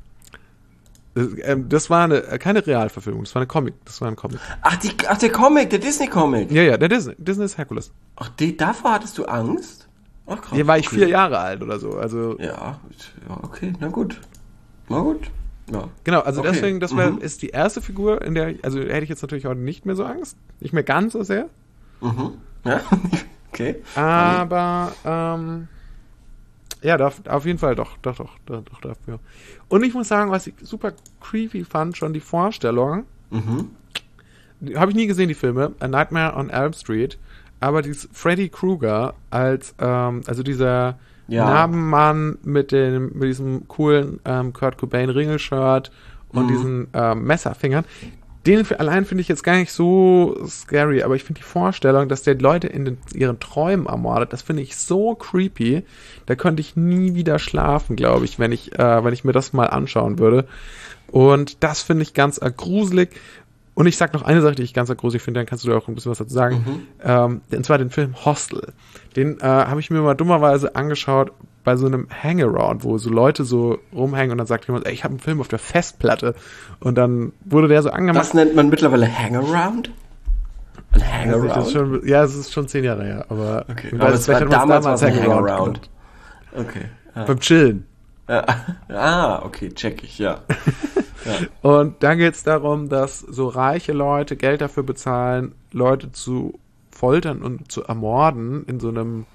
Speaker 1: Das, ähm, das war eine, keine Realverfilmung, das war eine Comic, das war ein Comic.
Speaker 2: Ach, die, ach der Comic, der Disney-Comic.
Speaker 1: Ja, ja, der Disney, Disney's Herkules.
Speaker 2: Ach, die, davor hattest du Angst?
Speaker 1: Ach, krass. Hier war ich okay. vier Jahre alt oder so, also.
Speaker 2: Ja, ja, okay, na gut. Na gut. Ja.
Speaker 1: Genau, also
Speaker 2: okay.
Speaker 1: deswegen, das wär,
Speaker 2: mhm.
Speaker 1: ist die erste Figur, in der, also hätte ich jetzt natürlich heute nicht mehr so Angst. Nicht mehr ganz so sehr.
Speaker 2: Mhm. Ja, okay.
Speaker 1: Aber, ähm, ja, da, auf jeden Fall doch, doch, doch, doch, doch dafür. Und ich muss sagen, was ich super creepy fand, schon die Vorstellung,
Speaker 2: mhm.
Speaker 1: habe ich nie gesehen, die Filme, A Nightmare on Elm Street, aber dieses Freddy Krueger als, ähm, also dieser ja. Narbenmann mit dem, mit diesem coolen ähm, Kurt Cobain Ringelshirt und mhm. diesen ähm, Messerfingern, den allein finde ich jetzt gar nicht so scary, aber ich finde die Vorstellung, dass der Leute in den, ihren Träumen ermordet, das finde ich so creepy. Da könnte ich nie wieder schlafen, glaube ich, wenn ich, äh, wenn ich mir das mal anschauen würde. Und das finde ich ganz äh, gruselig. Und ich sag noch eine Sache, die ich ganz gruselig finde, dann kannst du da auch ein bisschen was dazu sagen. Mhm. Ähm, und zwar den Film Hostel. Den äh, habe ich mir mal dummerweise angeschaut bei so einem Hangaround, wo so Leute so rumhängen und dann sagt jemand, ey, ich habe einen Film auf der Festplatte. Und dann wurde der so angemacht.
Speaker 2: Das nennt man mittlerweile Hangaround? Ein Hangaround?
Speaker 1: Also schon, ja, es ist schon zehn Jahre her. Aber,
Speaker 2: okay. aber es war damals, damals ein Hangaround. Hangaround. Okay.
Speaker 1: Ah. Beim Chillen.
Speaker 2: Ja. Ah, okay, check ich, ja.
Speaker 1: ja. Und da geht es darum, dass so reiche Leute Geld dafür bezahlen, Leute zu foltern und zu ermorden in so einem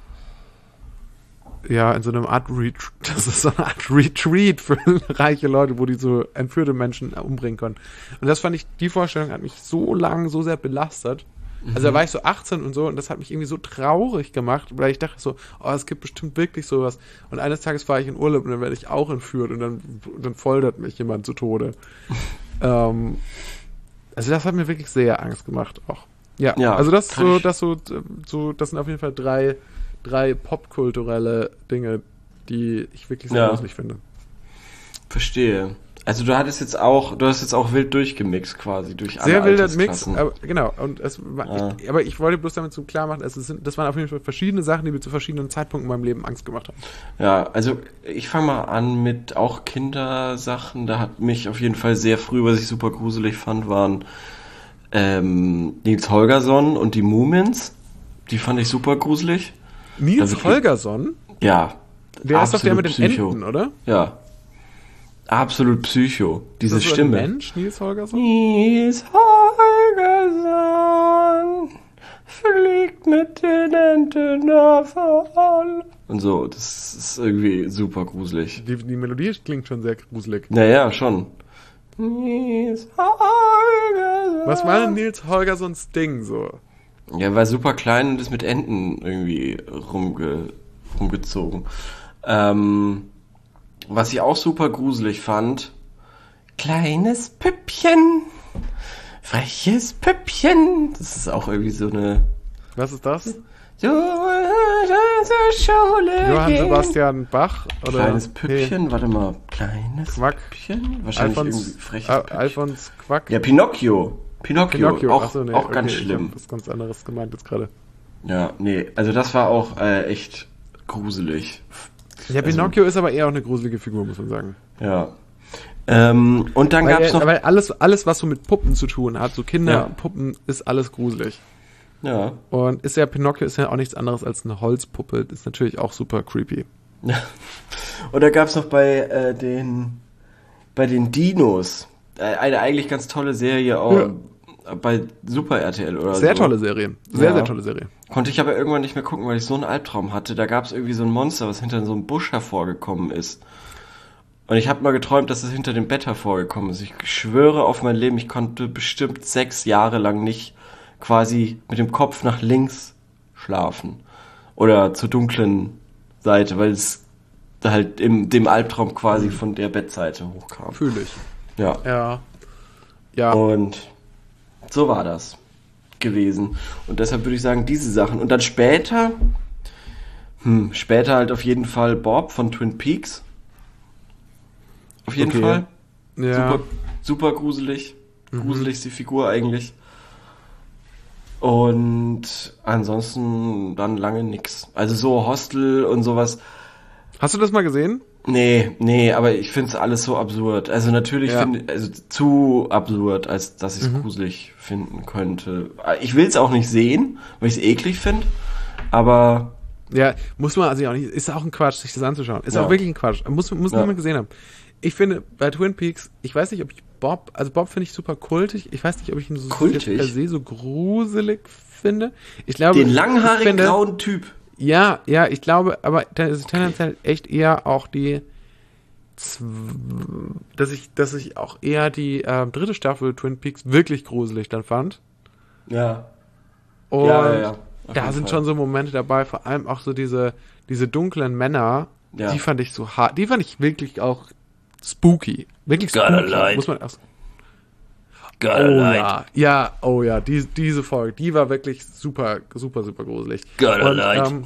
Speaker 1: ja, in so einem Art Retreat, das ist so eine Art Retreat für reiche Leute, wo die so entführte Menschen umbringen können. Und das fand ich, die Vorstellung hat mich so lang, so sehr belastet. Mhm. Also da war ich so achtzehn und so und das hat mich irgendwie so traurig gemacht, weil ich dachte so, oh, es gibt bestimmt wirklich sowas. Und eines Tages fahre ich in Urlaub und dann werde ich auch entführt und dann, dann foltert mich jemand zu Tode. ähm, also das hat mir wirklich sehr Angst gemacht auch. Ja, ja also das so, das so, so, das sind auf jeden Fall drei drei popkulturelle Dinge, die ich wirklich sehr gruselig ja. finde.
Speaker 2: Verstehe. Also du hattest jetzt auch, du hast jetzt auch wild durchgemixt quasi, durch alle
Speaker 1: sehr wilder Mix, aber, genau. Und es,
Speaker 2: ja.
Speaker 1: ich, aber ich wollte bloß damit so klar machen, es sind, das waren auf jeden Fall verschiedene Sachen, die mir zu verschiedenen Zeitpunkten in meinem Leben Angst gemacht haben.
Speaker 2: Ja, also ich fange mal an mit auch Kindersachen. Da hat mich auf jeden Fall sehr früh, was ich super gruselig fand, waren ähm, Nils Holgersson und die Moomins. Die fand ich super gruselig.
Speaker 1: Nils Holgersson?
Speaker 2: Ja.
Speaker 1: Der ist doch der mit den Psycho. Enten, oder?
Speaker 2: Ja. Absolut Psycho. Diese ist das Stimme.
Speaker 1: Ein Mensch, Nils Holgersson?
Speaker 2: Nils Holgersson fliegt mit den Enten davon. Und so, das ist irgendwie super gruselig.
Speaker 1: Die, die Melodie klingt schon sehr gruselig.
Speaker 2: Naja, schon. Nils Holgersson.
Speaker 1: Was war denn Nils Holgerssons Ding so?
Speaker 2: Ja, er war super klein und ist mit Enten irgendwie rumge, rumgezogen. Ähm, was ich auch super gruselig fand, kleines Püppchen, freches Püppchen. Das ist auch irgendwie so eine...
Speaker 1: Was ist das?
Speaker 2: So, zur Schule
Speaker 1: Johann Sebastian Bach? Oder?
Speaker 2: Kleines Püppchen, hey. Warte mal. Kleines
Speaker 1: Quack.
Speaker 2: Püppchen? Wahrscheinlich
Speaker 1: Alfons,
Speaker 2: irgendwie freches
Speaker 1: Al-
Speaker 2: Püppchen.
Speaker 1: Alfons Quack.
Speaker 2: Ja, Pinocchio. Pinocchio,
Speaker 1: Pinocchio.
Speaker 2: auch,
Speaker 1: Achso, nee,
Speaker 2: auch
Speaker 1: okay,
Speaker 2: ganz schlimm.
Speaker 1: Ich hab was ganz anderes gemeint jetzt gerade.
Speaker 2: Ja, nee, also das war auch äh, echt gruselig.
Speaker 1: Ja, Pinocchio also, ist aber eher auch eine gruselige Figur, muss man sagen.
Speaker 2: Ja. Ähm, und dann
Speaker 1: weil,
Speaker 2: gab's noch...
Speaker 1: Weil alles, alles, was so mit Puppen zu tun hat, so Kinderpuppen, ja. ist alles gruselig.
Speaker 2: Ja.
Speaker 1: Und ist ja, Pinocchio ist ja auch nichts anderes als eine Holzpuppe. Das ist natürlich auch super creepy.
Speaker 2: Ja. Und da gab's noch bei äh, den bei den Dinos äh, eine eigentlich ganz tolle Serie, auch,
Speaker 1: ja.
Speaker 2: bei Super R T L oder
Speaker 1: Sehr
Speaker 2: so.
Speaker 1: tolle Serie. Sehr,
Speaker 2: Ja.
Speaker 1: sehr tolle Serie.
Speaker 2: Konnte ich aber irgendwann nicht mehr gucken, weil ich so einen Albtraum hatte. Da gab es irgendwie so ein Monster, was hinter so einem Busch hervorgekommen ist. Und ich habe mal geträumt, dass es hinter dem Bett hervorgekommen ist. Ich schwöre auf mein Leben, ich konnte bestimmt sechs Jahre lang nicht quasi mit dem Kopf nach links schlafen. Oder zur dunklen Seite, weil es halt im dem Albtraum quasi von der Bettseite hochkam.
Speaker 1: Fühle ich.
Speaker 2: Ja.
Speaker 1: Ja. Ja.
Speaker 2: Und so war das gewesen. Und deshalb würde ich sagen, diese Sachen. Und dann später, hm, später halt auf jeden Fall Bob von Twin Peaks. Auf jeden
Speaker 1: Okay.
Speaker 2: Fall.
Speaker 1: Ja.
Speaker 2: Super, super gruselig.
Speaker 1: Mhm.
Speaker 2: Gruseligste Figur eigentlich. Und ansonsten dann lange nix. Also so Hostel und sowas.
Speaker 1: Hast du das mal gesehen?
Speaker 2: Nee, nee, aber ich finde es alles so absurd. Also natürlich
Speaker 1: Ja.
Speaker 2: finde also zu absurd, als dass ich es
Speaker 1: Mhm.
Speaker 2: gruselig finden könnte. Ich will es auch nicht sehen, weil ich es eklig finde, aber
Speaker 1: Ja, muss man also auch nicht. Ist auch ein Quatsch, sich das anzuschauen. Ist
Speaker 2: Ja.
Speaker 1: auch wirklich ein Quatsch. Muss, muss
Speaker 2: Ja.
Speaker 1: niemand gesehen haben. Ich finde, bei Twin Peaks, ich weiß nicht, ob ich Bob, also Bob finde ich super kultig. Ich weiß nicht, ob ich ihn so
Speaker 2: Kultig?
Speaker 1: jetzt per se so gruselig finde. Ich glaube,
Speaker 2: den
Speaker 1: ich
Speaker 2: langhaarigen
Speaker 1: finde,
Speaker 2: grauen Typ.
Speaker 1: Ja, ja, ich glaube, aber da ist tendenziell echt eher auch die, zw- dass ich, dass ich auch eher die äh, dritte Staffel Twin Peaks wirklich gruselig dann fand.
Speaker 2: Ja.
Speaker 1: Und
Speaker 2: Ja, ja, ja. Auf
Speaker 1: da
Speaker 2: jeden
Speaker 1: sind
Speaker 2: Fall.
Speaker 1: schon so Momente dabei, vor allem auch so diese, diese dunklen Männer,
Speaker 2: Ja.
Speaker 1: die fand ich so hart, die fand ich wirklich auch spooky. Wirklich
Speaker 2: Gotta
Speaker 1: spooky,
Speaker 2: light.
Speaker 1: muss man auch
Speaker 2: Gotta
Speaker 1: Oh
Speaker 2: light.
Speaker 1: ja, ja, oh ja, die, diese Folge, die war wirklich super, super, super gruselig.
Speaker 2: Gotta
Speaker 1: Und,
Speaker 2: light.
Speaker 1: ähm,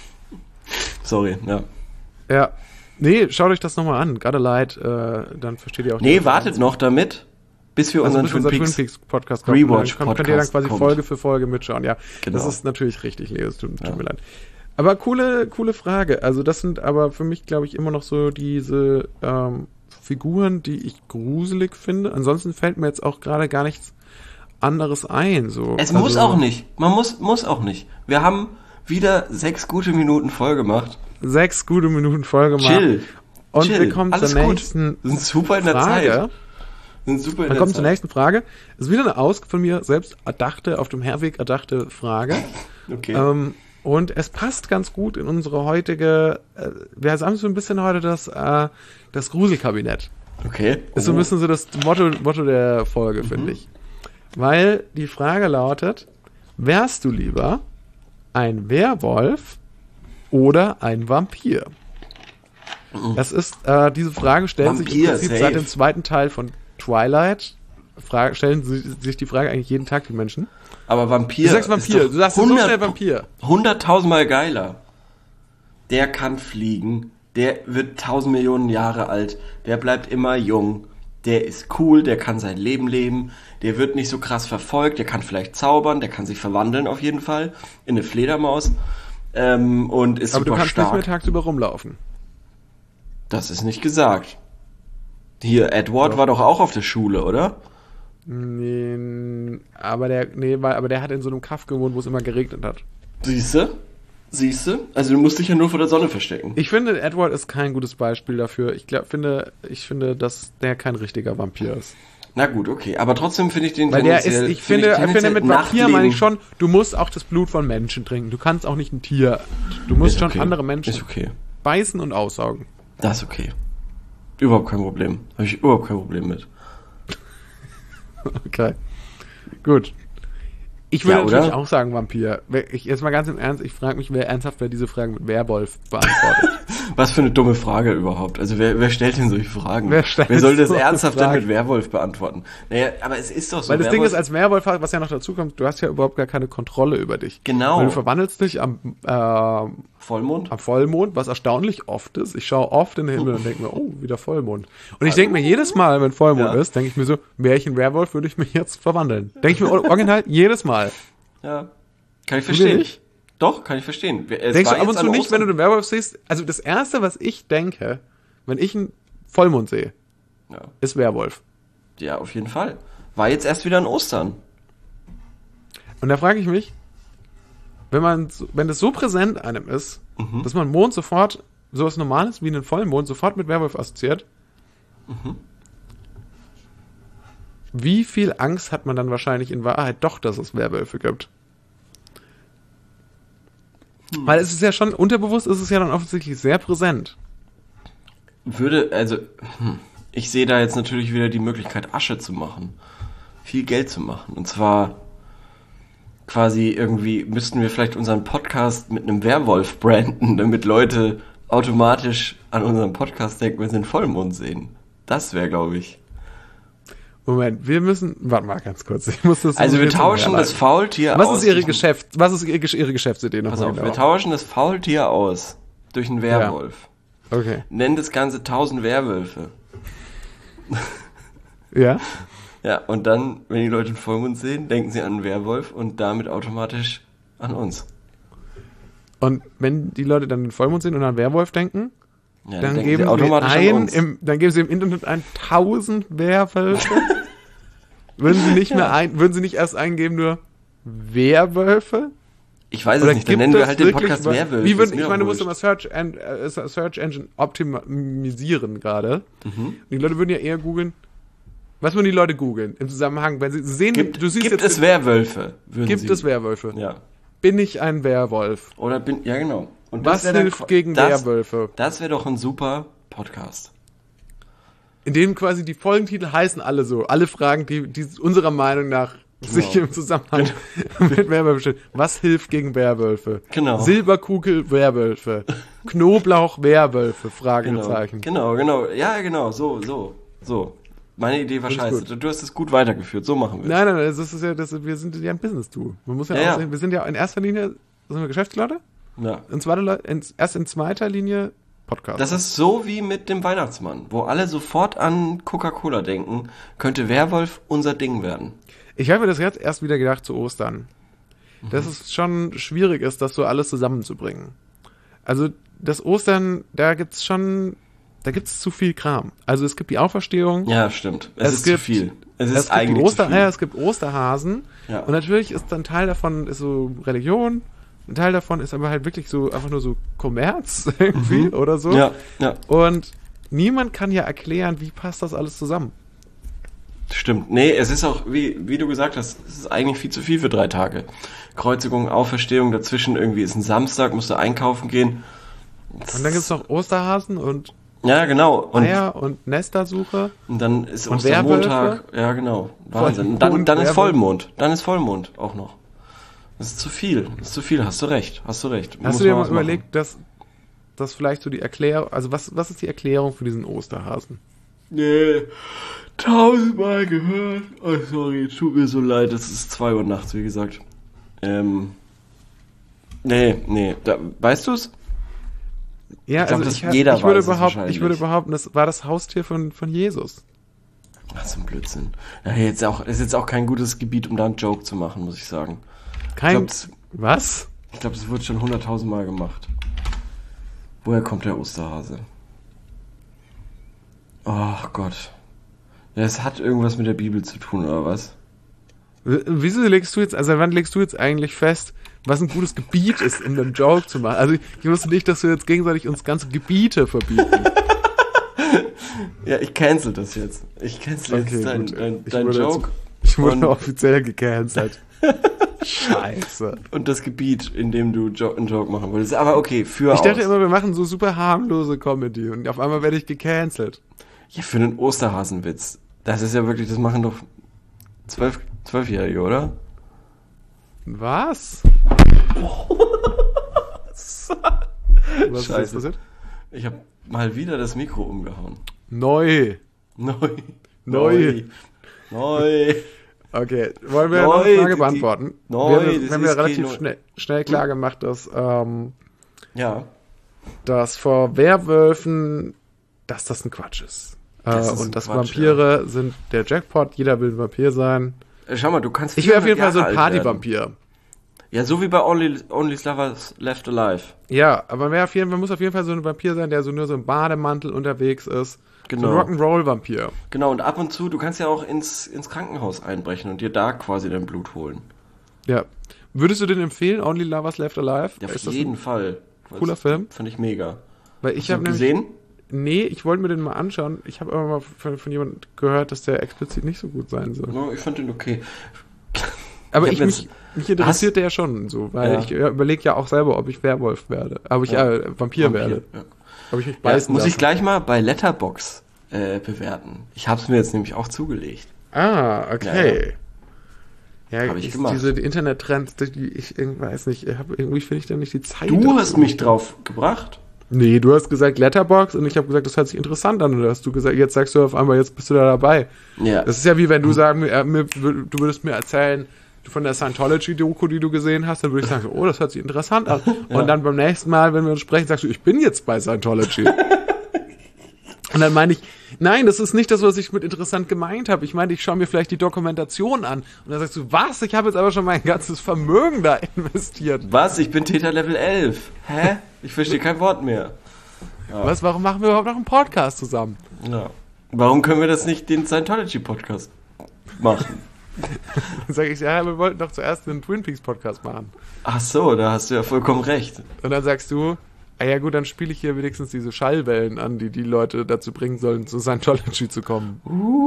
Speaker 2: Sorry, ja.
Speaker 1: ja, nee, schaut euch das nochmal an, Gotta Light, äh, dann versteht ihr auch
Speaker 2: Nee,
Speaker 1: die
Speaker 2: wartet noch damit, bis wir
Speaker 1: also
Speaker 2: unseren
Speaker 1: bis
Speaker 2: Twin
Speaker 1: unser
Speaker 2: Peaks,
Speaker 1: Twin Peaks Podcast kommt.
Speaker 2: Rewatch
Speaker 1: Dann könnt, könnt ihr dann
Speaker 2: Podcast
Speaker 1: quasi
Speaker 2: kommt.
Speaker 1: Folge für Folge mitschauen, ja.
Speaker 2: Genau.
Speaker 1: Das ist natürlich richtig, Leo, es tut, tut
Speaker 2: Ja.
Speaker 1: mir leid. Aber coole, coole Frage. Also das sind aber für mich, glaube ich, immer noch so diese ähm, Figuren, die ich gruselig finde. Ansonsten fällt mir jetzt auch gerade gar nichts anderes ein. So.
Speaker 2: Es
Speaker 1: also,
Speaker 2: muss auch nicht. Man muss, muss auch nicht. Wir haben wieder sechs gute Minuten voll gemacht.
Speaker 1: Sechs gute Minuten Folge gemacht.
Speaker 2: Chill.
Speaker 1: Und
Speaker 2: Chill.
Speaker 1: wir kommen
Speaker 2: Alles
Speaker 1: zur
Speaker 2: gut.
Speaker 1: nächsten
Speaker 2: Wir sind super in der
Speaker 1: Frage.
Speaker 2: Zeit. Wir sind super in
Speaker 1: Wir
Speaker 2: der
Speaker 1: kommen zur
Speaker 2: Zeit.
Speaker 1: nächsten Frage. Das ist wieder eine aus von mir selbst erdachte, auf dem Herweg erdachte Frage.
Speaker 2: Okay.
Speaker 1: Ähm, und es passt ganz gut in unsere heutige, äh, wir haben so ein bisschen heute das, äh, das Gruselkabinett.
Speaker 2: okay.
Speaker 1: Ist so ein
Speaker 2: Oh.
Speaker 1: bisschen so das Motto, Motto der Folge, finde ich. Weil die Frage lautet, wärst du lieber ein Werwolf oder ein Vampir? Das ist, äh, diese Frage stellt sich im
Speaker 2: Vampir,
Speaker 1: Prinzip
Speaker 2: safe.
Speaker 1: seit dem zweiten Teil von Twilight. Fra stellen sie, sich die Frage eigentlich jeden Tag, die Menschen.
Speaker 2: Aber Vampir.
Speaker 1: Du sagst Vampir,
Speaker 2: ist doch
Speaker 1: du sagst so
Speaker 2: hundert
Speaker 1: schnell Vampir.
Speaker 2: hunderttausendmal geiler. Der kann fliegen. Der wird tausend Millionen Jahre alt. Der bleibt immer jung. Der ist cool. Der kann sein Leben leben. Der wird nicht so krass verfolgt. Der kann vielleicht zaubern. Der kann sich verwandeln auf jeden Fall. In eine Fledermaus. Ähm, und ist
Speaker 1: Aber du
Speaker 2: super
Speaker 1: kannst
Speaker 2: stark.
Speaker 1: nicht mehr tagsüber rumlaufen.
Speaker 2: Das ist nicht gesagt. Hier, Edward
Speaker 1: Doch.
Speaker 2: war doch auch auf der Schule, oder?
Speaker 1: Nee, aber der, nee, weil, aber der hat in so einem Kaff gewohnt, wo es immer geregnet hat.
Speaker 2: Siehste? Siehste? Also du musst dich ja nur vor der Sonne verstecken.
Speaker 1: Ich finde, Edward ist kein gutes Beispiel dafür. Ich glaub, finde, ich finde, dass der kein richtiger Vampir ist.
Speaker 2: Na gut, okay. Aber trotzdem finde ich den
Speaker 1: Weil der ist,
Speaker 2: tendenziell-
Speaker 1: ich finde, ich finde
Speaker 2: tendenziell
Speaker 1: mit Vampir meine
Speaker 2: Nachtleben-
Speaker 1: ich schon, du musst auch das Blut von Menschen trinken. Du kannst auch nicht ein Tier. Du musst
Speaker 2: Ist
Speaker 1: schon
Speaker 2: okay.
Speaker 1: andere Menschen
Speaker 2: Ist okay.
Speaker 1: beißen und aussaugen.
Speaker 2: Das ist okay. Überhaupt kein Problem. Habe ich überhaupt kein Problem mit.
Speaker 1: Okay. Gut. Ich würde
Speaker 2: Ja, oder?
Speaker 1: natürlich auch sagen Vampir. Ich, jetzt mal ganz im Ernst, ich frage mich, wer ernsthaft wer diese Fragen mit Werwolf beantwortet.
Speaker 2: Was für eine dumme Frage überhaupt. Also wer, wer stellt denn solche Fragen?
Speaker 1: Wer stellt
Speaker 2: soll das
Speaker 1: so
Speaker 2: ernsthaft denn
Speaker 1: Fragen?
Speaker 2: mit Werwolf beantworten? Naja, aber es ist doch so.
Speaker 1: Weil das Ding
Speaker 2: Werwolf-
Speaker 1: ist, als Werwolf, was ja noch dazu kommt, du hast ja überhaupt gar keine Kontrolle über dich.
Speaker 2: Genau.
Speaker 1: Weil du verwandelst dich am, äh, am
Speaker 2: Vollmond?
Speaker 1: Vollmond, was erstaunlich oft ist. Ich schaue oft in den Himmel und denke mir, oh, wieder Vollmond. Und ich denke mir jedes Mal, wenn Vollmond
Speaker 2: Ja.
Speaker 1: ist, denke ich mir so, wäre ich ein Werwolf, würde ich mich jetzt verwandeln. Denke ich mir original jedes Mal.
Speaker 2: Ja. Kann ich
Speaker 1: Du
Speaker 2: verstehen.
Speaker 1: nicht?
Speaker 2: Doch, kann ich verstehen. Es
Speaker 1: Denkst
Speaker 2: war
Speaker 1: du ab und
Speaker 2: jetzt
Speaker 1: zu
Speaker 2: an
Speaker 1: nicht, wenn du
Speaker 2: Ostern-
Speaker 1: den Werwolf siehst? Also das Erste, was ich denke, wenn ich einen Vollmond sehe,
Speaker 2: Ja.
Speaker 1: ist Werwolf.
Speaker 2: Ja, auf jeden Fall. War jetzt erst wieder an Ostern.
Speaker 1: Und da frage ich mich, wenn man, so- wenn das so präsent einem ist,
Speaker 2: Mhm.
Speaker 1: dass man Mond sofort, sowas Normales wie einen Vollmond, sofort mit Werwolf assoziiert, wie viel Angst hat man dann wahrscheinlich in Wahrheit doch, dass es Werwölfe gibt? Hm. Weil es ist ja schon, unterbewusst ist es ja dann offensichtlich sehr präsent.
Speaker 2: Würde, also, hm, ich sehe da jetzt natürlich wieder die Möglichkeit, Asche zu machen. Viel Geld zu machen. Und zwar quasi irgendwie müssten wir vielleicht unseren Podcast mit einem Werwolf branden, damit Leute automatisch an unseren Podcast denken, wenn sie den Vollmond sehen. Das wäre, glaube ich.
Speaker 1: Moment, wir müssen, warte mal ganz kurz. Ich muss das
Speaker 2: also wir tauschen das Faultier
Speaker 1: was
Speaker 2: aus.
Speaker 1: Ist ihre Geschäft, was ist ihre Geschäftsidee noch?
Speaker 2: Pass auf,
Speaker 1: genau?
Speaker 2: wir tauschen das Faultier aus durch einen Werwolf.
Speaker 1: Ja. Okay.
Speaker 2: Nennen das Ganze tausend Werwölfe.
Speaker 1: Ja?
Speaker 2: Ja, und dann, wenn die Leute den Vollmond sehen, denken sie an einen Werwolf und damit automatisch an uns.
Speaker 1: Und wenn die Leute dann den Vollmond sehen und an Werwolf denken,
Speaker 2: ja,
Speaker 1: dann,
Speaker 2: dann
Speaker 1: geben sie
Speaker 2: automatisch
Speaker 1: ein,
Speaker 2: an uns.
Speaker 1: Im, dann geben sie im Internet ein tausend Werwölfe. würden sie nicht mehr ein, würden sie nicht erst eingeben nur Werwölfe?
Speaker 2: Ich weiß
Speaker 1: Oder
Speaker 2: es nicht, dann nennen wir halt den Podcast Werwölfe.
Speaker 1: Wie würden, ich meine, du musst immer Search, and, uh, Search Engine optimisieren gerade. Mhm. Und die Leute würden ja eher googeln. Was würden die Leute googeln im Zusammenhang, wenn sie sehen,
Speaker 2: gibt,
Speaker 1: du siehst
Speaker 2: gibt
Speaker 1: jetzt,
Speaker 2: es Werwölfe?
Speaker 1: Gibt
Speaker 2: sie,
Speaker 1: es Werwölfe?
Speaker 2: Ja.
Speaker 1: Bin ich ein Werwolf?
Speaker 2: Oder bin, ja genau. Und
Speaker 1: was hilft dann, gegen
Speaker 2: das,
Speaker 1: Werwölfe?
Speaker 2: Das wäre doch ein super Podcast.
Speaker 1: In dem quasi die Folgentitel heißen alle so. Alle Fragen, die, die unserer Meinung nach genau. sich im Zusammenhang mit Werwölfen stellen. Was hilft gegen Werwölfe?
Speaker 2: Genau.
Speaker 1: Silberkugel Werwölfe. Knoblauch Werwölfe? Fragezeichen.
Speaker 2: Genau, genau, genau. Ja, genau. So, so, so. Meine Idee war scheiße. Gut. Du hast es gut weitergeführt. So machen wir es.
Speaker 1: Nein, nein, nein. Das ist ja, das, wir sind ja ein Business-Tool. Man muss ja,
Speaker 2: ja,
Speaker 1: auch sehen, wir sind ja in erster Linie sind wir Geschäftsleute.
Speaker 2: Ja.
Speaker 1: In zweiter, in, erst in zweiter Linie Podcast.
Speaker 2: Das ist so wie mit dem Weihnachtsmann, wo alle sofort an Coca-Cola denken, könnte Werwolf unser Ding werden.
Speaker 1: Ich habe mir das jetzt erst wieder gedacht zu Ostern. Mhm. Dass es schon schwierig ist, das so alles zusammenzubringen. Also das Ostern, da gibt's schon, da gibt's zu viel Kram. Also es gibt die Auferstehung.
Speaker 2: Ja, stimmt. Es, es ist
Speaker 1: gibt,
Speaker 2: zu viel. Es ist
Speaker 1: es
Speaker 2: eigentlich
Speaker 1: gibt Oster,
Speaker 2: zu viel.
Speaker 1: Ja, es gibt Osterhasen.
Speaker 2: Ja.
Speaker 1: Und natürlich ist dann Teil davon ist so Religion. Ein Teil davon ist aber halt wirklich so einfach nur so Kommerz irgendwie mhm. oder so.
Speaker 2: Ja, ja.
Speaker 1: Und niemand kann ja erklären, wie passt das alles zusammen.
Speaker 2: Stimmt. Nee, es ist auch, wie, wie du gesagt hast, es ist eigentlich viel zu viel für drei Tage. Kreuzigung, Auferstehung, dazwischen irgendwie ist ein Samstag, musst du einkaufen gehen.
Speaker 1: Und dann gibt's noch Osterhasen und
Speaker 2: ja, genau. Und
Speaker 1: Eier und Nestersuche.
Speaker 2: Und dann ist
Speaker 1: und
Speaker 2: Ostermontag. Ja, genau. Wahnsinn. Und dann, dann ist Vollmond. Dann ist Vollmond auch noch. Das ist zu viel. Das ist zu viel. Hast du recht. Hast du recht.
Speaker 1: Hast Muss du dir mal überlegt, dass das vielleicht so die Erklärung, also was, was ist die Erklärung für diesen Osterhasen?
Speaker 2: Nee, tausendmal gehört. Oh, sorry, tut mir so leid. Es ist zwei Uhr nachts, wie gesagt. Ähm, nee, nee. Da, weißt du's?
Speaker 1: Ja,
Speaker 2: ich glaub,
Speaker 1: also
Speaker 2: das
Speaker 1: ich,
Speaker 2: jeder
Speaker 1: ich, würde
Speaker 2: weiß
Speaker 1: behaupten, ich würde behaupten, das war das Haustier von, von Jesus.
Speaker 2: Ach, so ein Blödsinn. Ja, jetzt auch, ist jetzt auch kein gutes Gebiet, um da einen Joke zu machen, muss ich sagen.
Speaker 1: Kein,
Speaker 2: ich glaub, das,
Speaker 1: was?
Speaker 2: Ich glaube, das wurde schon hunderttausend Mal gemacht. Woher kommt der Osterhase? Oh Gott. Ja, es hat irgendwas mit der Bibel zu tun, oder was?
Speaker 1: Wieso legst du jetzt, also wann legst du jetzt eigentlich fest, was ein gutes Gebiet ist, um einen Joke zu machen? Also ich, ich wusste nicht, dass wir jetzt gegenseitig uns ganze Gebiete verbieten.
Speaker 2: Ja, ich cancel das jetzt. Ich cancel
Speaker 1: okay,
Speaker 2: jetzt dein, dein, dein Joke.
Speaker 1: Jetzt, ich wurde offiziell gecancelt. Scheiße.
Speaker 2: Und das Gebiet, in dem du jo- einen Joke machen wolltest. Aber okay, für
Speaker 1: Ich dachte
Speaker 2: aus.
Speaker 1: immer, wir machen so super harmlose Comedy und auf einmal werde ich gecancelt.
Speaker 2: Ja, für einen Osterhasenwitz. Das ist ja wirklich, das machen doch zwölf, Zwölfjährige, oder?
Speaker 1: Was? Was
Speaker 2: Scheiße.
Speaker 1: ist passiert?
Speaker 2: Ich habe mal wieder das Mikro umgehauen.
Speaker 1: Neu.
Speaker 2: Neu.
Speaker 1: Neu.
Speaker 2: Neu.
Speaker 1: Okay, wollen wir
Speaker 2: Neu,
Speaker 1: noch eine Frage
Speaker 2: die,
Speaker 1: beantworten?
Speaker 2: Neu,
Speaker 1: wir haben,
Speaker 2: das
Speaker 1: wir haben ja
Speaker 2: ist
Speaker 1: relativ
Speaker 2: kein
Speaker 1: schnell, schnell klar gemacht, dass, ähm,
Speaker 2: ja.
Speaker 1: dass vor Werwölfen, dass das ein Quatsch ist.
Speaker 2: Das
Speaker 1: äh,
Speaker 2: ist
Speaker 1: und
Speaker 2: ein
Speaker 1: dass
Speaker 2: Quatsch,
Speaker 1: Vampire ja. sind der Jackpot, jeder will ein Vampir sein.
Speaker 2: Schau mal, du kannst
Speaker 1: Ich wäre auf jeden Fall so ein
Speaker 2: Jahre alt
Speaker 1: Partyvampir.
Speaker 2: Ja, so wie bei Only, Only Lovers Left Alive.
Speaker 1: Ja, aber wer auf jeden Fall, muss auf jeden Fall so ein Vampir sein, der so nur so im Bademantel unterwegs ist.
Speaker 2: Genau.
Speaker 1: So ein Rock'n'Roll-Vampir.
Speaker 2: Genau, und ab und zu, du kannst ja auch ins, ins Krankenhaus einbrechen und dir da quasi dein Blut holen.
Speaker 1: Ja. Würdest du den empfehlen, Only Lovers Left Alive?
Speaker 2: Ja, auf
Speaker 1: ist das
Speaker 2: jeden
Speaker 1: ein
Speaker 2: Fall.
Speaker 1: Cooler
Speaker 2: das
Speaker 1: Film?
Speaker 2: Fand ich mega.
Speaker 1: Weil ich
Speaker 2: Hast
Speaker 1: habe
Speaker 2: du gesehen?
Speaker 1: nee, ich wollte mir den mal anschauen. Ich habe aber mal von, von jemandem gehört, dass der explizit nicht so gut sein soll.
Speaker 2: No, ich fand den okay.
Speaker 1: Aber
Speaker 2: Ich
Speaker 1: ich
Speaker 2: hab
Speaker 1: mich, mich interessiert der ja schon so, weil
Speaker 2: Ja.
Speaker 1: ich überlege ja auch selber, ob ich Werwolf werde. Ob ich
Speaker 2: Ja.
Speaker 1: äh, Vampir,
Speaker 2: Vampir,
Speaker 1: werde.
Speaker 2: ja.
Speaker 1: Ob ich mich
Speaker 2: Ja,
Speaker 1: beißen
Speaker 2: muss ich
Speaker 1: lasse.
Speaker 2: gleich mal bei Letterboxd äh, bewerten. Ich habe es mir jetzt nämlich auch zugelegt.
Speaker 1: Ah, okay. Ja,
Speaker 2: Hab ich
Speaker 1: ist
Speaker 2: gemacht.
Speaker 1: diese Internettrends, die ich irgendwie weiß nicht, ich hab, irgendwie finde ich da nicht die Zeit.
Speaker 2: Du
Speaker 1: dazu.
Speaker 2: hast mich drauf gebracht.
Speaker 1: Nee, du hast gesagt Letterboxd und ich habe gesagt, das hört sich interessant an. Und dann hast du gesagt, jetzt sagst du auf einmal, jetzt bist du da dabei.
Speaker 2: Ja.
Speaker 1: Das ist ja wie wenn du sagen, äh, mir, du würdest mir erzählen, von der Scientology-Doku, die du gesehen hast, dann würde ich sagen, oh, das hört sich interessant an.
Speaker 2: Ja.
Speaker 1: Und dann beim nächsten Mal, wenn wir uns sprechen, sagst du, ich bin jetzt bei Scientology. Und dann meine ich, nein, das ist nicht das, was ich mit interessant gemeint habe. Ich meine, ich schaue mir vielleicht die Dokumentation an. Und dann sagst du, was? Ich habe jetzt aber schon mein ganzes Vermögen da investiert.
Speaker 2: Was? Ich bin Täter Level elf. Hä? Ich verstehe kein Wort mehr.
Speaker 1: Was, warum machen wir überhaupt noch einen Podcast zusammen?
Speaker 2: Ja. Warum können wir das nicht den Scientology-Podcast machen?
Speaker 1: Dann sage ich, ja, wir wollten doch zuerst einen Twin Peaks Podcast machen.
Speaker 2: Ach so, da hast du ja vollkommen recht.
Speaker 1: Und dann sagst du, ah ja gut, dann spiele ich hier wenigstens diese Schallwellen an, die die Leute dazu bringen sollen, zu Scientology zu kommen.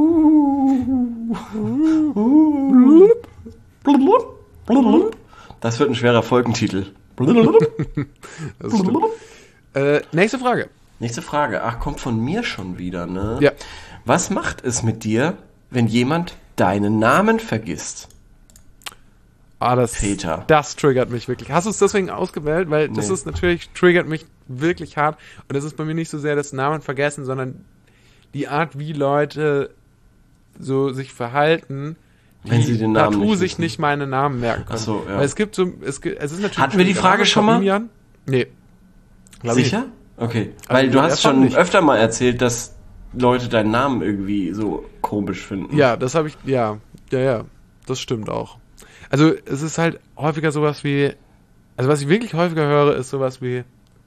Speaker 2: Das wird ein schwerer Folgentitel.
Speaker 1: Das ist schlimm. Äh, nächste Frage.
Speaker 2: Nächste Frage. Ach, kommt von mir schon wieder, ne?
Speaker 1: Ja.
Speaker 2: Was macht es mit dir, wenn jemand deinen Namen vergisst?
Speaker 1: Ah, das,
Speaker 2: Peter.
Speaker 1: das triggert mich wirklich. Hast du es deswegen ausgewählt? Weil das
Speaker 2: Nee.
Speaker 1: ist natürlich, triggert mich wirklich hart. Und das ist bei mir nicht so sehr das Namen vergessen, sondern die Art, wie Leute so sich verhalten,
Speaker 2: Wenn sie den Namen
Speaker 1: partout
Speaker 2: nicht
Speaker 1: sich
Speaker 2: wissen.
Speaker 1: nicht meine Namen merken können.
Speaker 2: Ach so, ja.
Speaker 1: Weil es gibt so, es, gibt, es ist natürlich...
Speaker 2: Hatten wir die Frage schon mal?
Speaker 1: Fabian? Nee. Glaub ich
Speaker 2: Sicher? Okay.
Speaker 1: Aber
Speaker 2: Weil du
Speaker 1: der
Speaker 2: hast
Speaker 1: fand
Speaker 2: schon
Speaker 1: nicht.
Speaker 2: öfter mal erzählt, dass Leute deinen Namen irgendwie so komisch finden.
Speaker 1: Ja, das habe ich, ja, ja, ja, das stimmt auch. Also es ist halt häufiger sowas wie, also was ich wirklich häufiger höre, ist sowas wie,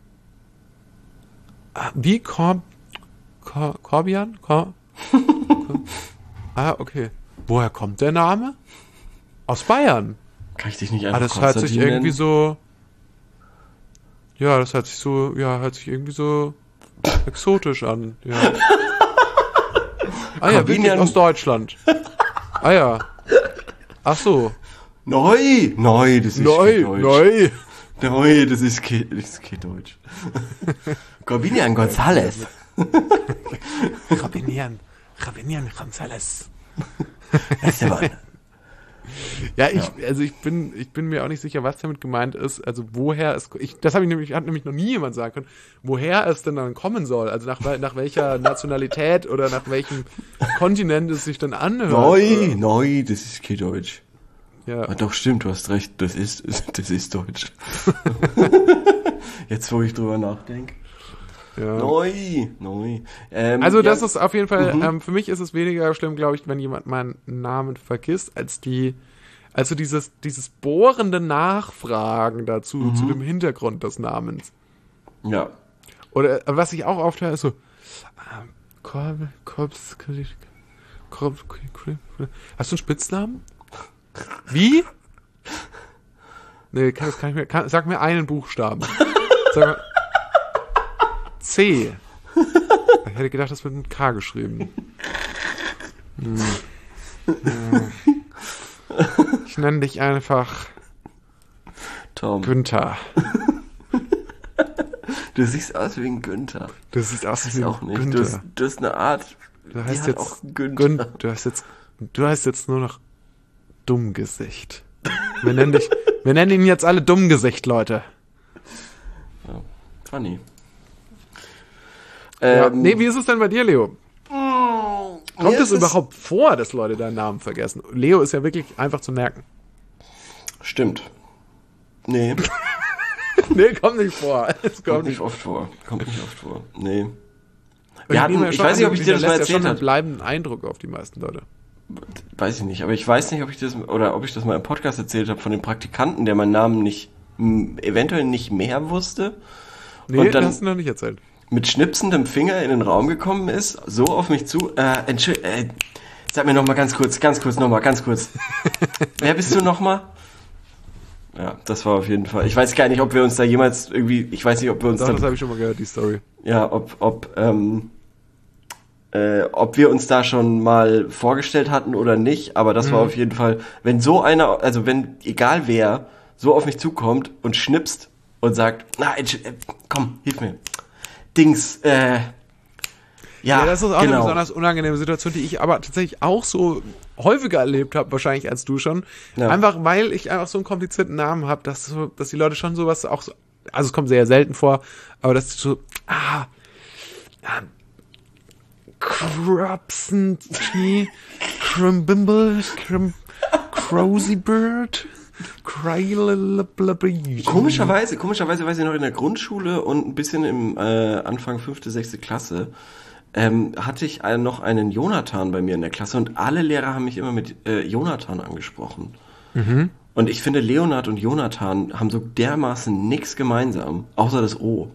Speaker 1: ah, wie Kor, Kor, Korbian? Kor, Kor, ah, okay. Woher kommt der Name? Aus Bayern.
Speaker 2: Kann ich dich nicht
Speaker 1: Ah,
Speaker 2: einfach
Speaker 1: das hört sich
Speaker 2: Konstantin
Speaker 1: irgendwie
Speaker 2: nennen?
Speaker 1: so, ja, das hört sich so, ja, hört sich irgendwie so exotisch an, ja. Ah ja, wirklich
Speaker 2: Corbinian-
Speaker 1: aus Deutschland. Ah ja. Ach so.
Speaker 2: Neu! Neu, das ist
Speaker 1: Neu,
Speaker 2: kein Deutsch.
Speaker 1: neu.
Speaker 2: Neu, das ist kein, das ist kein Deutsch. Corbinian González.
Speaker 1: Rabinian. Rabinian González.
Speaker 2: Esteban.
Speaker 1: Ja, ich, also ich bin, ich bin mir auch nicht sicher, was damit gemeint ist. Also woher es, ich, das habe ich nämlich, hat nämlich noch nie jemand sagen können, woher es denn dann kommen soll. Also nach, wel- nach welcher Nationalität oder nach welchem Kontinent es sich dann anhört.
Speaker 2: Neu, neu, das ist kein Deutsch.
Speaker 1: Ja.
Speaker 2: Ah, doch, stimmt, du hast recht, das ist, das ist Deutsch. Jetzt, wo ich drüber nachdenke.
Speaker 1: Ja.
Speaker 2: Neu, neu. Ähm,
Speaker 1: Also das
Speaker 2: ja,
Speaker 1: ist auf jeden Fall,
Speaker 2: Mhm.
Speaker 1: ähm, für mich ist es weniger schlimm, glaube ich, wenn jemand meinen Namen vergisst, als die, also dieses, dieses bohrende Nachfragen dazu,
Speaker 2: Mhm.
Speaker 1: zu dem Hintergrund des Namens.
Speaker 2: Ja.
Speaker 1: Oder äh, was ich auch oft höre, ist so, ähm, Korb, Korbs, Korb, hast du einen Spitznamen? Wie? Nee, kann, das kann ich mir, kann, sag mir einen Buchstaben. Sag mal, C. Ich hätte gedacht, das wird mit K geschrieben. Hm. Hm. Ich nenne dich einfach
Speaker 2: Tom,
Speaker 1: Günther.
Speaker 2: du siehst aus wie ein Günther.
Speaker 1: Du siehst aus
Speaker 2: Das
Speaker 1: wie
Speaker 2: ist auch nicht. Du
Speaker 1: Günther.
Speaker 2: hast, du hast eine Art.
Speaker 1: Du
Speaker 2: die
Speaker 1: heißt
Speaker 2: hat
Speaker 1: jetzt
Speaker 2: auch Günther.
Speaker 1: Gün, du hast jetzt du heißt jetzt nur noch Dummgesicht. Wir nennen dich, wir nennen ihn jetzt alle Dummgesicht, Leute.
Speaker 2: Funny.
Speaker 1: Ja,
Speaker 2: Ähm,
Speaker 1: nee, wie ist es denn bei dir, Leo?
Speaker 2: mir
Speaker 1: Kommt
Speaker 2: ist
Speaker 1: es überhaupt vor, dass Leute deinen Namen vergessen? Leo ist ja wirklich einfach zu merken.
Speaker 2: Stimmt. Nee,
Speaker 1: Nee, kommt nicht vor. Es
Speaker 2: kommt
Speaker 1: kommt
Speaker 2: nicht
Speaker 1: nicht.
Speaker 2: oft vor. Kommt nicht oft vor. Nee.
Speaker 1: Und
Speaker 2: Wir hatten,
Speaker 1: nehme ja
Speaker 2: ich
Speaker 1: schon
Speaker 2: weiß nicht,
Speaker 1: an,
Speaker 2: ob ich dir das mal
Speaker 1: hinterlässt ja schon
Speaker 2: erzählt
Speaker 1: einen
Speaker 2: habe.
Speaker 1: bleibenden Eindruck auf die meisten Leute.
Speaker 2: Weiß ich nicht, aber ich weiß nicht, ob ich das oder ob ich das mal im Podcast erzählt habe von dem Praktikanten, der meinen Namen nicht m, eventuell nicht mehr wusste
Speaker 1: Nee,
Speaker 2: Und
Speaker 1: das
Speaker 2: dann-
Speaker 1: hast du noch nicht erzählt.
Speaker 2: mit schnipsendem Finger in den Raum gekommen ist, so auf mich zu. Äh, Entschuldigung, äh, sag mir noch mal ganz kurz, ganz kurz noch mal, ganz kurz. Wer bist du noch mal? Ja, das war auf jeden Fall. Ich weiß gar nicht, ob wir uns da jemals irgendwie, ich weiß nicht, ob wir uns
Speaker 1: Doch,
Speaker 2: da,
Speaker 1: das habe ich schon mal gehört, die Story.
Speaker 2: ja, ob, ob, ähm, äh, ob wir uns da schon mal vorgestellt hatten oder nicht, aber das
Speaker 1: Mhm.
Speaker 2: war auf jeden Fall, wenn so einer, also wenn, egal wer, so auf mich zukommt und schnipst und sagt, na, äh, komm, hilf mir. Dings, äh, ja,
Speaker 1: Ja, das ist auch
Speaker 2: genau.
Speaker 1: eine besonders unangenehme Situation, die ich aber tatsächlich auch so häufiger erlebt habe, wahrscheinlich als du schon.
Speaker 2: Ja.
Speaker 1: Einfach, weil ich einfach so einen komplizierten Namen habe, dass, so, dass die Leute schon sowas auch so, also es kommt sehr selten vor, aber dass so, ah, ah Crabsentee, Crimbimble, Crim, Crosy Bird, Krailablabi.
Speaker 2: Komischerweise, komischerweise weiß ich noch in der Grundschule und ein bisschen im äh, Anfang fünfte, sechste Klasse, ähm, hatte ich einen, noch einen Jonathan bei mir in der Klasse und alle Lehrer haben mich immer mit äh, Jonathan angesprochen.
Speaker 1: Mhm.
Speaker 2: Und ich finde, Leonard und Jonathan haben so dermaßen nichts gemeinsam, außer das O.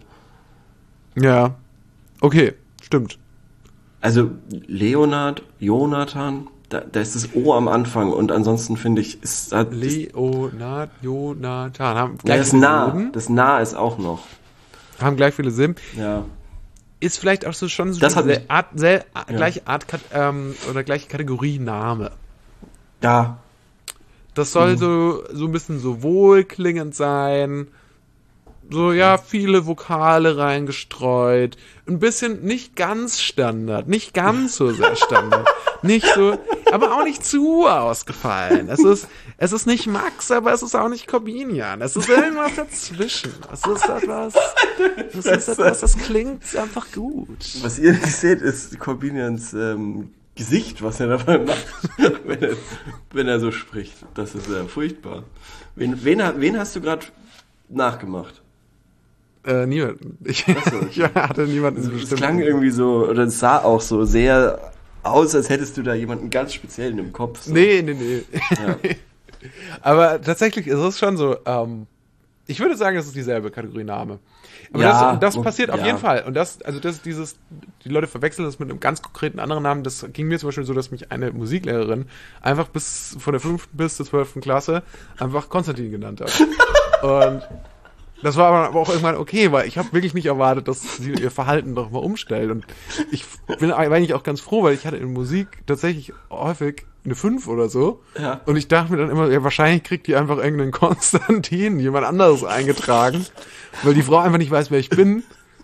Speaker 1: Ja, okay, stimmt.
Speaker 2: Also Leonard, Jonathan, da, da ist das O am Anfang und ansonsten finde ich, ist da
Speaker 1: Leonard, Jonathan, haben
Speaker 2: ja,
Speaker 1: gleich
Speaker 2: das
Speaker 1: viele
Speaker 2: nah,
Speaker 1: Silben.
Speaker 2: das nah ist auch noch.
Speaker 1: Haben gleich viele Silben.
Speaker 2: Ja.
Speaker 1: Ist vielleicht auch so schon so
Speaker 2: Das hat
Speaker 1: diese
Speaker 2: mich-
Speaker 1: Art, sehr,
Speaker 2: Ja.
Speaker 1: gleiche Art Kat- ähm, oder gleiche Kategorie Name.
Speaker 2: Ja.
Speaker 1: Das soll
Speaker 2: Mhm.
Speaker 1: so, so ein bisschen so wohlklingend sein. So, ja, viele Vokale reingestreut. Ein bisschen nicht ganz Standard, nicht ganz so sehr Standard. Nicht so, aber auch nicht zu ausgefallen. Es ist, es ist nicht Max, aber es ist auch nicht Corbinian. Es ist irgendwas dazwischen. Es ist etwas, es ist etwas, das klingt einfach gut.
Speaker 2: Was ihr nicht seht, ist Corbinians ähm, Gesicht, was er dabei macht, wenn, er, wenn er so spricht. Das ist äh, furchtbar. Wen, wen, ha- wen hast du gerade nachgemacht?
Speaker 1: Äh, niemand. Ich,
Speaker 2: so, okay.
Speaker 1: ich hatte niemanden
Speaker 2: Es
Speaker 1: bestimmt.
Speaker 2: klang irgendwie so, oder es sah auch so sehr aus, als hättest du da jemanden ganz speziellen im Kopf. So.
Speaker 1: Nee, nee, nee.
Speaker 2: Ja.
Speaker 1: Aber tatsächlich ist es schon so, ähm, ich würde sagen, es ist dieselbe Kategorie Name. Aber
Speaker 2: Ja,
Speaker 1: das, und das
Speaker 2: und-
Speaker 1: passiert auf
Speaker 2: ja.
Speaker 1: jeden Fall. Und das, also das, dieses, die Leute verwechseln das mit einem ganz konkreten anderen Namen. Das ging mir zum Beispiel so, dass mich eine Musiklehrerin einfach bis, von der fünften bis zur zwölften Klasse einfach Konstantin genannt hat. Und das war aber auch irgendwann okay, weil ich habe wirklich nicht erwartet, dass sie ihr Verhalten doch mal umstellt. Und ich bin eigentlich auch ganz froh, weil ich hatte in Musik tatsächlich häufig eine fünf oder so.
Speaker 2: Ja.
Speaker 1: Und ich dachte mir dann immer, ja, wahrscheinlich kriegt die einfach irgendeinen Konstantin, jemand anderes eingetragen, weil die Frau einfach nicht weiß, wer ich bin.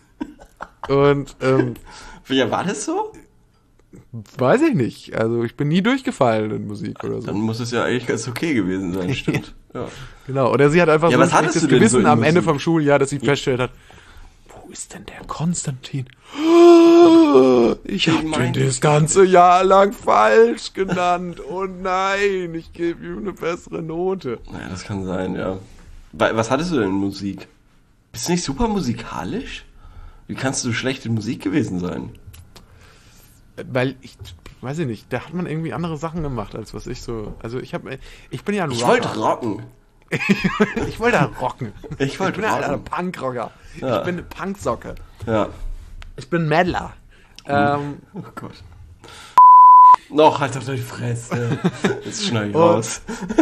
Speaker 1: Und ähm,
Speaker 2: Ja, war das so?
Speaker 1: weiß ich nicht. Also ich bin nie durchgefallen in Musik oder so.
Speaker 2: Dann muss es ja eigentlich ganz okay gewesen sein, stimmt. Ja.
Speaker 1: Genau. Oder sie hat einfach
Speaker 2: Ja,
Speaker 1: so
Speaker 2: was
Speaker 1: ein
Speaker 2: hattest
Speaker 1: schlechtes
Speaker 2: du denn
Speaker 1: Gewissen
Speaker 2: so in
Speaker 1: am Ende
Speaker 2: Musik?
Speaker 1: vom Schuljahr, dass sie festgestellt hat, wo ist denn der Konstantin? Ich hab den
Speaker 2: meinte
Speaker 1: das ganze Jahr lang falsch genannt. Oh nein, ich gebe ihm eine bessere Note.
Speaker 2: Naja, das kann sein, ja. Wa- Was hattest du denn in Musik? Bist du nicht super musikalisch? Wie kannst du schlecht in Musik gewesen sein?
Speaker 1: Weil ich, weiß ich nicht, da hat man irgendwie andere Sachen gemacht, als was ich so, also ich habe, ich bin ja ein
Speaker 2: Ich
Speaker 1: Rocker.
Speaker 2: wollte rocken.
Speaker 1: ich wollte ja rocken.
Speaker 2: Ich wollte
Speaker 1: bin halt ein
Speaker 2: rocken.
Speaker 1: Punkrocker.
Speaker 2: Ja.
Speaker 1: Ich bin eine Punksocke.
Speaker 2: Ja.
Speaker 1: Ich bin Meddler. Ähm,
Speaker 2: Oh Gott. Noch, halt doch die Fresse. Jetzt schneide ich
Speaker 1: Und-
Speaker 2: raus.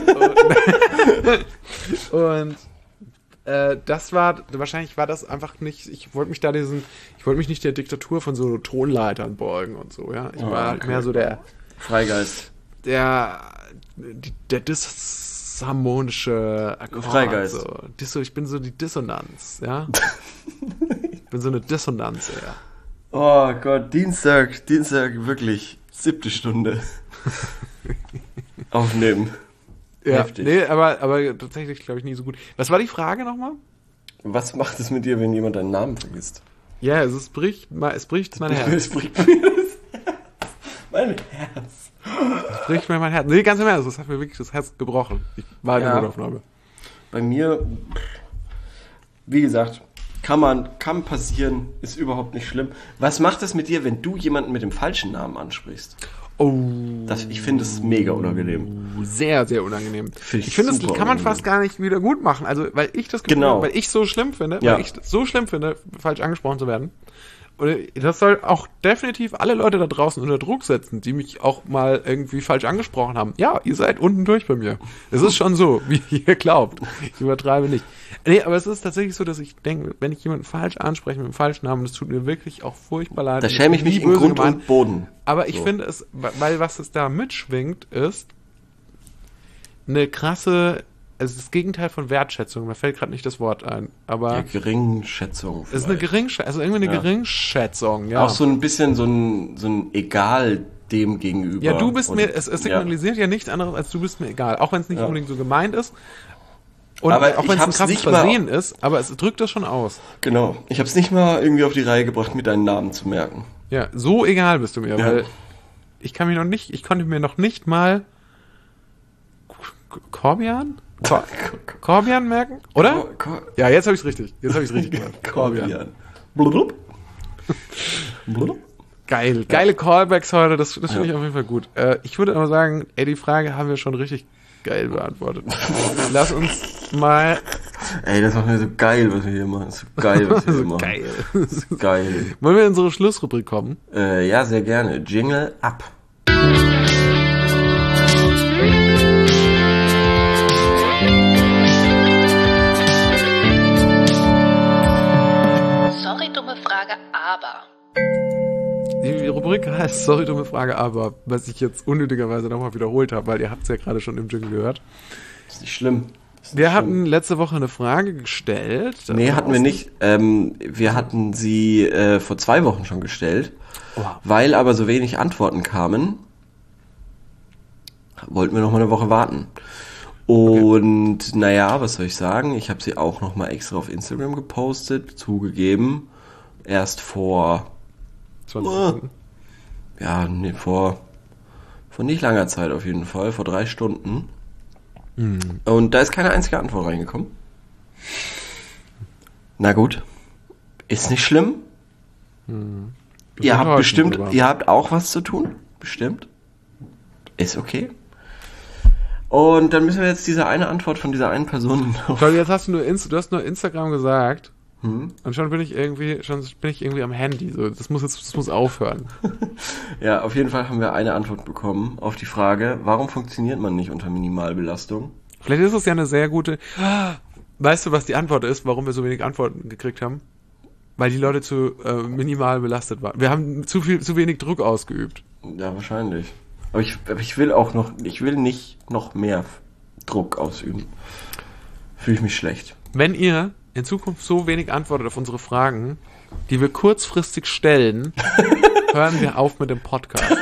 Speaker 1: Und äh, das war, wahrscheinlich war das einfach nicht, ich wollte mich da diesen, ich wollte mich nicht der Diktatur von so Tonleitern beugen und so, ja. Ich
Speaker 2: Oh,
Speaker 1: war
Speaker 2: okay.
Speaker 1: mehr so der,
Speaker 2: Freigeist.
Speaker 1: der, die- der disharmonische Akkord.
Speaker 2: Freigeist.
Speaker 1: So. Disso, ich bin so die Dissonanz, ja. Ich bin so eine Dissonanz, ja.
Speaker 2: Oh Gott, Dienstag, Dienstag, wirklich, siebte Stunde. Aufnehmen.
Speaker 1: Ja,
Speaker 2: Heftig.
Speaker 1: nee, aber, aber tatsächlich glaube ich nie so gut. Was war die Frage nochmal?
Speaker 2: Was macht es mit dir, wenn jemand deinen Namen vergisst?
Speaker 1: Ja, es, ist, bricht, ma- es bricht mein Herz.
Speaker 2: Es bricht mir das Herz. Mein Herz.
Speaker 1: Es bricht mir mein Herz. Nee, ganz im Ernst, das hat mir wirklich das Herz gebrochen. Ich war in
Speaker 2: Ja.
Speaker 1: der Notaufnahme.
Speaker 2: Bei mir, wie gesagt, kann man, kann passieren, ist überhaupt nicht schlimm. Was macht es mit dir, wenn du jemanden mit dem falschen Namen ansprichst?
Speaker 1: Oh,
Speaker 2: Das, ich finde es mega unangenehm.
Speaker 1: sehr, sehr unangenehm.
Speaker 2: Find ich
Speaker 1: Ich finde, das
Speaker 2: super
Speaker 1: kann man
Speaker 2: unangenehm.
Speaker 1: fast gar nicht wieder gut machen. Also, weil ich das Gefühl
Speaker 2: Genau.
Speaker 1: habe, weil ich so schlimm finde,
Speaker 2: Ja.
Speaker 1: weil ich so schlimm finde, falsch angesprochen zu werden. Und das soll auch definitiv alle Leute da draußen unter Druck setzen, die mich auch mal irgendwie falsch angesprochen haben. Ja, ihr seid unten durch bei mir. Es ist schon so, wie ihr glaubt. Ich übertreibe nicht. Nee, aber es ist tatsächlich so, dass ich denke, wenn ich jemanden falsch anspreche mit dem falschen Namen, das tut mir wirklich auch furchtbar leid.
Speaker 2: Da schäme ich mich in Grund gemeint. und Boden.
Speaker 1: Aber ich
Speaker 2: so.
Speaker 1: finde es, weil was es da mitschwingt, ist eine krasse, also das Gegenteil von Wertschätzung. Mir fällt gerade nicht das Wort ein, aber
Speaker 2: ja, Geringschätzung.
Speaker 1: Es ist eine Geringschätzung, also irgendwie eine
Speaker 2: ja.
Speaker 1: Geringschätzung, ja.
Speaker 2: Auch so ein bisschen so ein, so ein Egal dem gegenüber.
Speaker 1: Ja, du bist
Speaker 2: und,
Speaker 1: mir, es, es signalisiert ja. ja nichts anderes, als du bist mir egal. Auch wenn es nicht
Speaker 2: ja.
Speaker 1: unbedingt so gemeint ist. Und
Speaker 2: aber
Speaker 1: auch wenn es ein krasses
Speaker 2: nicht
Speaker 1: Versehen mal, ist, aber es drückt das schon aus.
Speaker 2: Genau. Ich habe es nicht mal irgendwie auf die Reihe gebracht, mir deinen Namen zu merken.
Speaker 1: Ja, so egal bist du mir,
Speaker 2: ja.
Speaker 1: weil ich kann mich noch nicht, ich konnte mir noch nicht mal Corbian? Cor- Corbian merken? Oder? Cor- Cor- ja, jetzt habe ich es richtig. Jetzt habe ich es richtig gemacht. Corbian. Blub. Blub. Geil. Geile Callbacks heute. Das, das finde ja. ich auf jeden Fall gut. Äh, ich würde aber sagen, ey, die Frage haben wir schon richtig geil beantwortet. Lass uns mal...
Speaker 2: Ey, das ist doch nicht so geil, was wir hier machen. Das ist so geil, was wir hier machen.
Speaker 1: Geil.
Speaker 2: Das ist geil.
Speaker 1: Wollen wir in unsere Schlussrubrik kommen?
Speaker 2: Äh, ja, sehr gerne. Jingle ab.
Speaker 3: Sorry, dumme Frage, aber...
Speaker 1: Die Rubrik heißt Sorry, dumme Frage, aber, was ich jetzt unnötigerweise nochmal wiederholt habe, weil ihr habt es ja gerade schon im Jingle gehört.
Speaker 2: Ist nicht schlimm. Ist nicht
Speaker 1: wir
Speaker 2: schlimm.
Speaker 1: hatten letzte Woche eine Frage gestellt.
Speaker 2: Nee, hatten wir nicht. Ähm, wir hatten sie äh, vor zwei Wochen schon gestellt. Oh. Weil aber so wenig Antworten kamen, wollten wir noch mal eine Woche warten. Und okay. naja, was soll ich sagen? Ich habe sie auch noch mal extra auf Instagram gepostet, zugegeben. Erst vor...
Speaker 1: zwanzig Minuten.
Speaker 2: Ja, nee, vor, vor nicht langer Zeit auf jeden Fall, vor drei Stunden. Mhm. Und da ist keine einzige Antwort reingekommen. Na gut, ist nicht schlimm. Mhm. Ihr habt bestimmt, sogar. Ihr habt auch was zu tun, bestimmt. Ist okay. Und dann müssen wir jetzt diese eine Antwort von dieser einen Person...
Speaker 1: Toll, jetzt hast du nur, Inst- du hast nur Instagram gesagt. Hm? Und schon bin ich irgendwie, schon bin ich irgendwie am Handy. So, das muss jetzt, das muss aufhören.
Speaker 2: Ja, auf jeden Fall haben wir eine Antwort bekommen auf die Frage, warum funktioniert man nicht unter Minimalbelastung?
Speaker 1: Vielleicht ist es ja eine sehr gute. Weißt du, was die Antwort ist, warum wir so wenig Antworten gekriegt haben? Weil die Leute zu äh, minimal belastet waren. Wir haben zu viel, zu wenig Druck ausgeübt.
Speaker 2: Ja, wahrscheinlich. Aber ich, aber ich will auch noch, ich will nicht noch mehr Druck ausüben. Fühle ich mich schlecht.
Speaker 1: Wenn ihr in Zukunft so wenig antwortet auf unsere Fragen, die wir kurzfristig stellen, hören wir auf mit dem Podcast.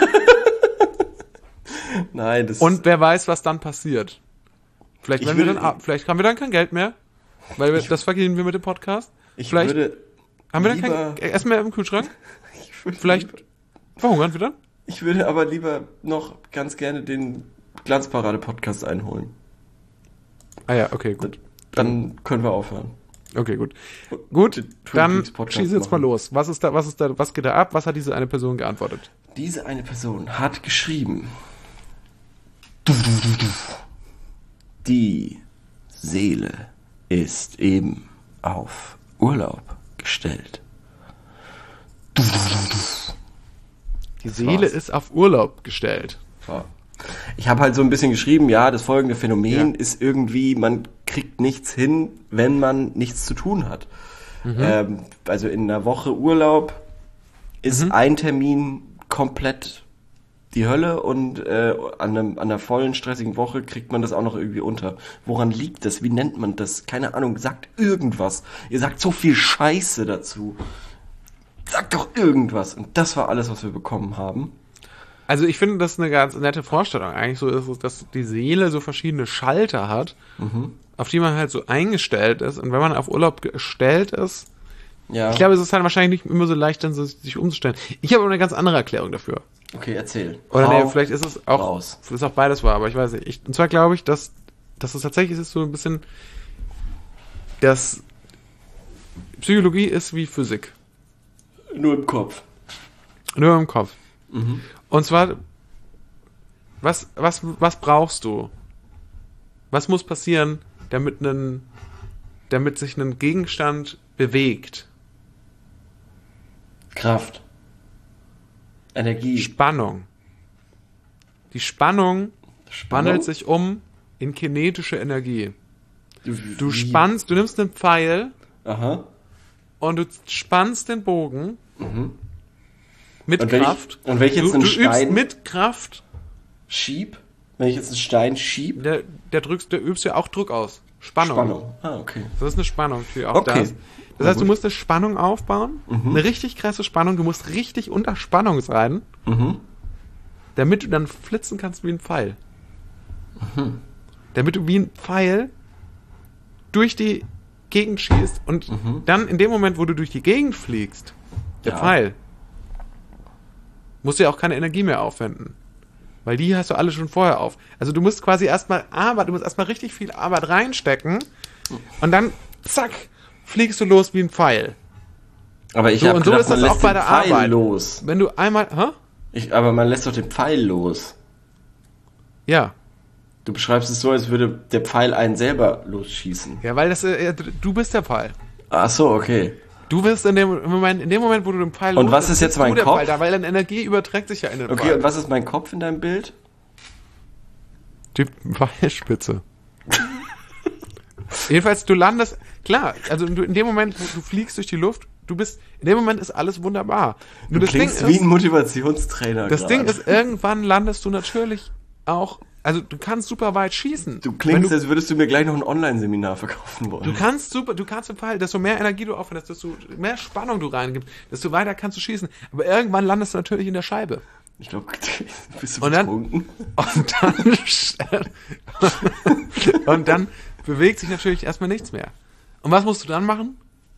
Speaker 2: Nein, das
Speaker 1: Und wer weiß, was dann passiert. Vielleicht, wenn will, wir dann, vielleicht haben wir dann kein Geld mehr, weil wir, ich, das verdienen wir mit dem Podcast.
Speaker 2: Ich
Speaker 1: vielleicht
Speaker 2: würde
Speaker 1: haben wir dann kein Essen mehr im Kühlschrank. Vielleicht lieber, verhungern wir dann.
Speaker 2: Ich würde aber lieber noch ganz gerne den Glanzparade-Podcast einholen.
Speaker 1: Ah ja, okay, gut.
Speaker 2: Dann, dann können wir aufhören.
Speaker 1: Okay, gut. Gut, dann schieß jetzt mal los. Was ist da, was ist da, was geht da ab? Was hat diese eine Person geantwortet?
Speaker 2: Diese eine Person hat geschrieben: Die Seele ist eben auf Urlaub gestellt.
Speaker 1: Die Seele ist auf Urlaub gestellt.
Speaker 2: Ja. Ich habe halt so ein bisschen geschrieben, ja, das folgende Phänomen ja. ist irgendwie, man kriegt nichts hin, wenn man nichts zu tun hat. Mhm. Ähm, also in einer Woche Urlaub ist mhm. ein Termin komplett die Hölle und äh, an, einem, an einer vollen, stressigen Woche kriegt man das auch noch irgendwie unter. Woran liegt das? Wie nennt man das? Keine Ahnung, sagt irgendwas. Ihr sagt so viel Scheiße dazu. Sagt doch irgendwas. Und das war alles, was wir bekommen haben.
Speaker 1: Also ich finde, das ist eine ganz nette Vorstellung. Eigentlich so ist es, dass die Seele so verschiedene Schalter hat, mhm. auf die man halt so eingestellt ist. Und wenn man auf Urlaub gestellt ist, ja. ich glaube, es ist halt wahrscheinlich nicht immer so leicht, dann so, sich umzustellen. Ich habe aber eine ganz andere Erklärung dafür.
Speaker 2: Okay, erzähl.
Speaker 1: Oder nee, vielleicht ist es auch, raus. Ist auch beides wahr, aber ich weiß nicht. Ich, und zwar glaube ich, dass, dass es tatsächlich ist so ein bisschen, dass Psychologie ist wie Physik.
Speaker 2: Nur im Kopf.
Speaker 1: Nur im Kopf.
Speaker 2: Mhm.
Speaker 1: Und zwar, was, was, was brauchst du? Was muss passieren, damit, einen, damit sich ein Gegenstand bewegt?
Speaker 2: Kraft. Energie.
Speaker 1: Spannung. Die Spannung,
Speaker 2: Spannung?
Speaker 1: wandelt sich um in kinetische Energie.
Speaker 2: Du,
Speaker 1: Du
Speaker 2: wie-
Speaker 1: spannst, du nimmst einen Pfeil
Speaker 2: Aha.
Speaker 1: und du spannst den Bogen mit
Speaker 2: Und wenn ich-
Speaker 1: Kraft.
Speaker 2: und wenn ich jetzt
Speaker 1: du,
Speaker 2: einen
Speaker 1: du
Speaker 2: Stein-
Speaker 1: übst mit Kraft,
Speaker 2: Schieb. Wenn ich jetzt einen Stein schieb.
Speaker 1: der, der drückst, der übst ja auch Druck aus. Spannung.
Speaker 2: Spannung. Ah, okay.
Speaker 1: Das ist eine Spannung, die auch
Speaker 2: Okay.
Speaker 1: da ist. Das
Speaker 2: Na
Speaker 1: heißt, du
Speaker 2: gut.
Speaker 1: musst eine Spannung aufbauen, eine richtig krasse Spannung, du musst richtig unter Spannung sein,
Speaker 2: Mhm.
Speaker 1: damit du dann flitzen kannst wie ein Pfeil. Damit du wie ein Pfeil durch die Gegend schießt und dann in dem Moment, wo du durch die Gegend fliegst, der
Speaker 2: Ja.
Speaker 1: Pfeil, musst du ja auch keine Energie mehr aufwenden. Weil die hast du alle schon vorher auf. Also du musst quasi erstmal Arbeit, du musst erstmal richtig viel Arbeit reinstecken und dann, zack, fliegst du los wie ein Pfeil.
Speaker 2: Aber ich
Speaker 1: So,
Speaker 2: habe
Speaker 1: und so
Speaker 2: gedacht,
Speaker 1: ist
Speaker 2: man
Speaker 1: das auch
Speaker 2: lässt
Speaker 1: bei
Speaker 2: den
Speaker 1: der
Speaker 2: Pfeil
Speaker 1: Arbeit.
Speaker 2: los.
Speaker 1: Wenn du einmal, hä?
Speaker 2: Ich, aber man lässt doch den Pfeil los.
Speaker 1: Ja.
Speaker 2: Du beschreibst es so, als würde der Pfeil einen selber losschießen.
Speaker 1: Ja, weil das, äh, du bist der Pfeil.
Speaker 2: Ach so, okay.
Speaker 1: Du bist in dem Moment, in dem Moment, wo du den Pfeil
Speaker 2: Und was
Speaker 1: loslässt,
Speaker 2: ist jetzt
Speaker 1: bist du
Speaker 2: mein
Speaker 1: der
Speaker 2: Kopf?
Speaker 1: Pfeil da, weil dann Energie überträgt sich ja in den
Speaker 2: Okay,
Speaker 1: Pfeil.
Speaker 2: und was ist mein Kopf in deinem Bild?
Speaker 1: Die Pfeilspitze. Jedenfalls, du landest, klar, also du, in dem Moment, wo du fliegst durch die Luft, du bist, in dem Moment ist alles wunderbar. Nur
Speaker 2: Du
Speaker 1: das Ding
Speaker 2: klingst
Speaker 1: ist,
Speaker 2: wie ein Motivationstrainer.
Speaker 1: das
Speaker 2: grad.
Speaker 1: Ding ist, irgendwann landest du natürlich auch, also du kannst super weit schießen.
Speaker 2: Du
Speaker 1: Wenn
Speaker 2: klingst,
Speaker 1: du,
Speaker 2: als würdest du mir gleich noch ein Online-Seminar verkaufen wollen.
Speaker 1: du kannst super, du kannst im Pfeil, desto mehr Energie du aufwendest, desto mehr Spannung du reingibst, desto weiter kannst du schießen. Aber irgendwann landest du natürlich in der Scheibe.
Speaker 2: Ich glaube, bist du
Speaker 1: Und dann-
Speaker 2: betrunken?
Speaker 1: Und dann, und dann bewegt sich natürlich erstmal nichts mehr. Und was musst du dann machen?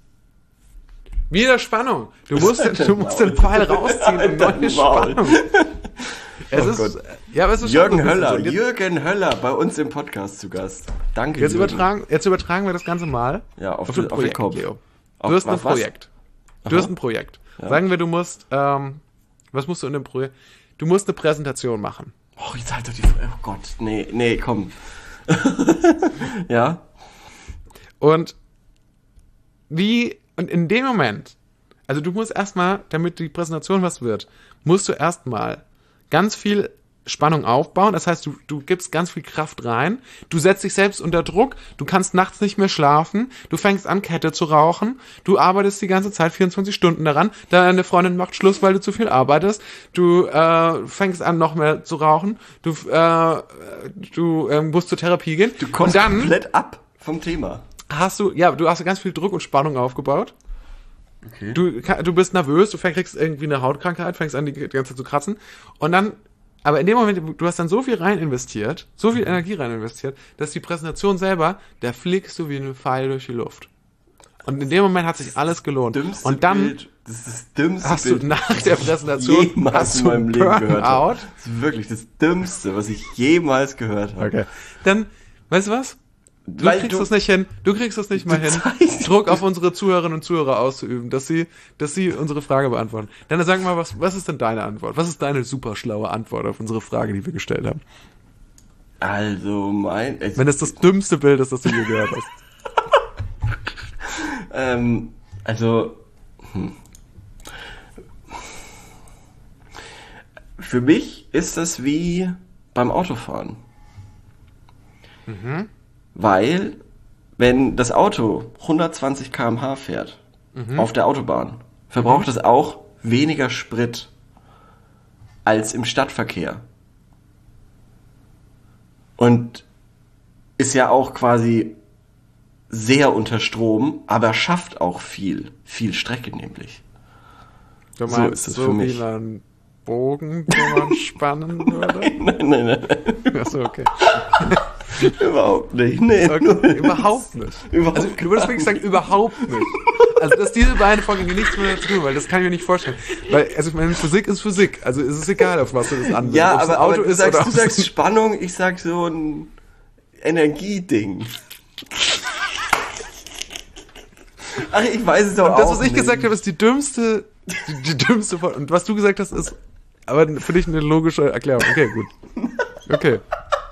Speaker 1: Wieder Spannung. Du musst, den, du musst den Pfeil rausziehen und
Speaker 2: Dein
Speaker 1: neue
Speaker 2: Maul.
Speaker 1: Spannung. Es
Speaker 2: Oh
Speaker 1: ist,
Speaker 2: Gott.
Speaker 1: ja, aber es ist
Speaker 2: Jürgen
Speaker 1: schon so ein bisschen
Speaker 2: Höller,
Speaker 1: so. Jetzt,
Speaker 2: Jürgen Höller bei uns im Podcast zu Gast. Danke,
Speaker 1: jetzt,
Speaker 2: Jürgen.
Speaker 1: übertragen, jetzt übertragen wir das Ganze mal
Speaker 2: Ja, auf
Speaker 1: auf
Speaker 2: den-
Speaker 1: ein
Speaker 2: auf den
Speaker 1: Projekt,
Speaker 2: Kopf.
Speaker 1: Leo.
Speaker 2: Auf
Speaker 1: Du hast ein
Speaker 2: was, was?
Speaker 1: Projekt. Du hast ein Projekt. Sagen wir, du musst, ähm, was musst du in dem Projekt? Du musst eine Präsentation machen.
Speaker 2: Oh, jetzt halt doch die... Oh Gott, nee, nee, komm. Ja?
Speaker 1: Und wie, und in dem Moment, also du musst erstmal, damit die Präsentation was wird, musst du erstmal ganz viel Spannung aufbauen. Das heißt, du, du gibst ganz viel Kraft rein. Du setzt dich selbst unter Druck. Du kannst nachts nicht mehr schlafen. Du fängst an, Kette zu rauchen. Du arbeitest die ganze Zeit vierundzwanzig Stunden daran. Deine Freundin macht Schluss, weil du zu viel arbeitest. Du äh, fängst an, noch mehr zu rauchen. Du, äh, du äh, musst zur Therapie gehen.
Speaker 2: Du kommst
Speaker 1: Und dann
Speaker 2: komplett ab vom Thema.
Speaker 1: hast du, ja, du hast ganz viel Druck und Spannung aufgebaut.
Speaker 2: Okay.
Speaker 1: Du, du bist nervös, du fängst, kriegst irgendwie eine Hautkrankheit, fängst an, die, die ganze Zeit zu kratzen. Und dann, aber in dem Moment, du hast dann so viel rein investiert, so viel Energie rein investiert, dass die Präsentation selber, da fliegst du wie ein Pfeil durch die Luft. Und in dem Moment hat sich alles gelohnt.
Speaker 2: Dümmste
Speaker 1: Und dann
Speaker 2: Bild, das ist das dümmste
Speaker 1: hast du
Speaker 2: Bild,
Speaker 1: nach
Speaker 2: das
Speaker 1: der
Speaker 2: ich
Speaker 1: Präsentation
Speaker 2: jemals
Speaker 1: hast
Speaker 2: in
Speaker 1: du
Speaker 2: meinem Leben gehört habe.
Speaker 1: Burnout.
Speaker 2: Das ist wirklich das Dümmste, was ich jemals gehört habe.
Speaker 1: Okay. Dann, weißt du was? Du
Speaker 2: Weil
Speaker 1: kriegst
Speaker 2: du-
Speaker 1: das nicht hin. Du kriegst das nicht mal hin,
Speaker 2: zeigst-
Speaker 1: Druck auf unsere Zuhörerinnen und Zuhörer auszuüben, dass sie, dass sie unsere Frage beantworten. Dann sag mal, was, was ist denn deine Antwort? Was ist deine super schlaue Antwort auf unsere Frage, die wir gestellt haben?
Speaker 2: Also mein... Also,
Speaker 1: Wenn es das dümmste Bild ist, das du je gehört hast.
Speaker 2: ähm, also... Hm. Für mich ist das wie beim Autofahren.
Speaker 1: Mhm.
Speaker 2: Weil, wenn das Auto hundertzwanzig Kilometer pro Stunde fährt,
Speaker 1: Mhm.
Speaker 2: auf der Autobahn, verbraucht es auch weniger Sprit als im Stadtverkehr. Und ist ja auch quasi sehr unter Strom, aber schafft auch viel, viel Strecke nämlich.
Speaker 1: Du
Speaker 2: So
Speaker 1: meinst
Speaker 2: ist es
Speaker 1: so,
Speaker 2: für
Speaker 1: wie
Speaker 2: mich.
Speaker 1: einen Bogen, den man spannen würde?
Speaker 2: Nein, nein, nein,
Speaker 1: Achso, okay.
Speaker 2: überhaupt nicht. Nee,
Speaker 1: okay.
Speaker 2: nur-
Speaker 1: Überhaupt nicht.
Speaker 2: Überhaupt
Speaker 1: Also, du würdest wirklich sagen, überhaupt nicht. Also, dass diese beiden Vorgänge nichts miteinander zu tun, weil das kann ich mir nicht vorstellen. Weil, also, ich meine, Physik ist Physik. Also, ist es egal, auf was du das anwendest.
Speaker 2: Ja,
Speaker 1: Ob's ein
Speaker 2: aber, aber du
Speaker 1: ist
Speaker 2: sagst,
Speaker 1: oder
Speaker 2: du
Speaker 1: ob's-
Speaker 2: sagst Spannung, ich sag so ein Energieding. Ach, ich weiß es doch auch
Speaker 1: Das, was ich
Speaker 2: nicht.
Speaker 1: gesagt habe, ist die dümmste, die, die dümmste Vor- Und was du gesagt hast, ist aber für dich eine logische Erklärung. Okay, gut. Okay.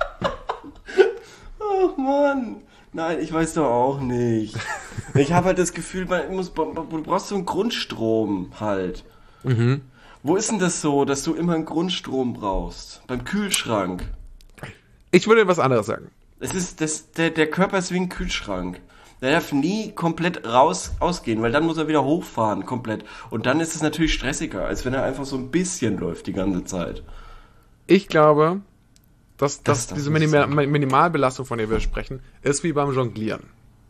Speaker 2: Ach Mann. Nein, ich weiß doch auch nicht. Ich habe halt das Gefühl, man muss, du brauchst so einen Grundstrom halt.
Speaker 1: Mhm.
Speaker 2: Wo ist denn das so, dass du immer einen Grundstrom brauchst? Beim Kühlschrank.
Speaker 1: Ich würde was anderes sagen.
Speaker 2: Es ist, das, der, der Körper ist wie ein Kühlschrank. Der darf nie komplett raus ausgehen, weil dann muss er wieder hochfahren, komplett. Und dann ist es natürlich stressiger, als wenn er einfach so ein bisschen läuft die ganze Zeit.
Speaker 1: Ich glaube, dass, dass
Speaker 2: Das darf
Speaker 1: diese
Speaker 2: nicht
Speaker 1: Minima
Speaker 2: sein.
Speaker 1: Minimalbelastung, von der wir sprechen, ist wie beim Jonglieren.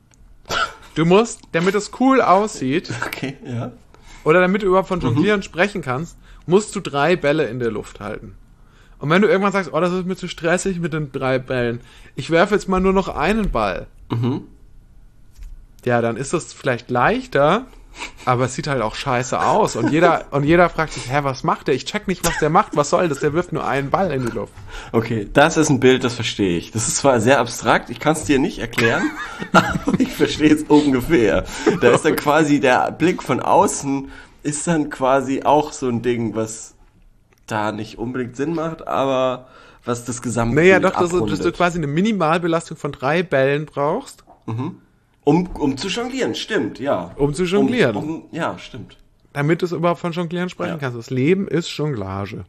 Speaker 1: Du musst, damit es cool aussieht,
Speaker 2: Okay, ja.
Speaker 1: oder damit du überhaupt von Jonglieren sprechen kannst, musst du drei Bälle in der Luft halten. Und wenn du irgendwann sagst, oh, das ist mir zu stressig mit den drei Bällen, ich werfe jetzt mal nur noch einen Ball.
Speaker 2: Mhm.
Speaker 1: Ja, dann ist das vielleicht leichter, aber es sieht halt auch scheiße aus. Und jeder, und jeder fragt sich, hä, was macht der? Ich check nicht, was der macht. Was soll das? Der wirft nur einen Ball in die Luft.
Speaker 2: Okay, das ist ein Bild, das verstehe ich. Das ist zwar sehr abstrakt, ich kann es dir nicht erklären, aber ich verstehe es ungefähr. Da ist dann quasi der Blick von außen, ist dann quasi auch so ein Ding, was da nicht unbedingt Sinn macht, aber was das Gesamtbild
Speaker 1: Naja, doch, dass du,
Speaker 2: abrundet.
Speaker 1: dass du quasi eine Minimalbelastung von drei Bällen brauchst.
Speaker 2: Um, um zu jonglieren, stimmt, ja.
Speaker 1: Um zu jonglieren.
Speaker 2: Um, um, ja, stimmt.
Speaker 1: Damit du es überhaupt von Jonglieren sprechen
Speaker 2: Ja.
Speaker 1: kannst. Das Leben ist Jonglage.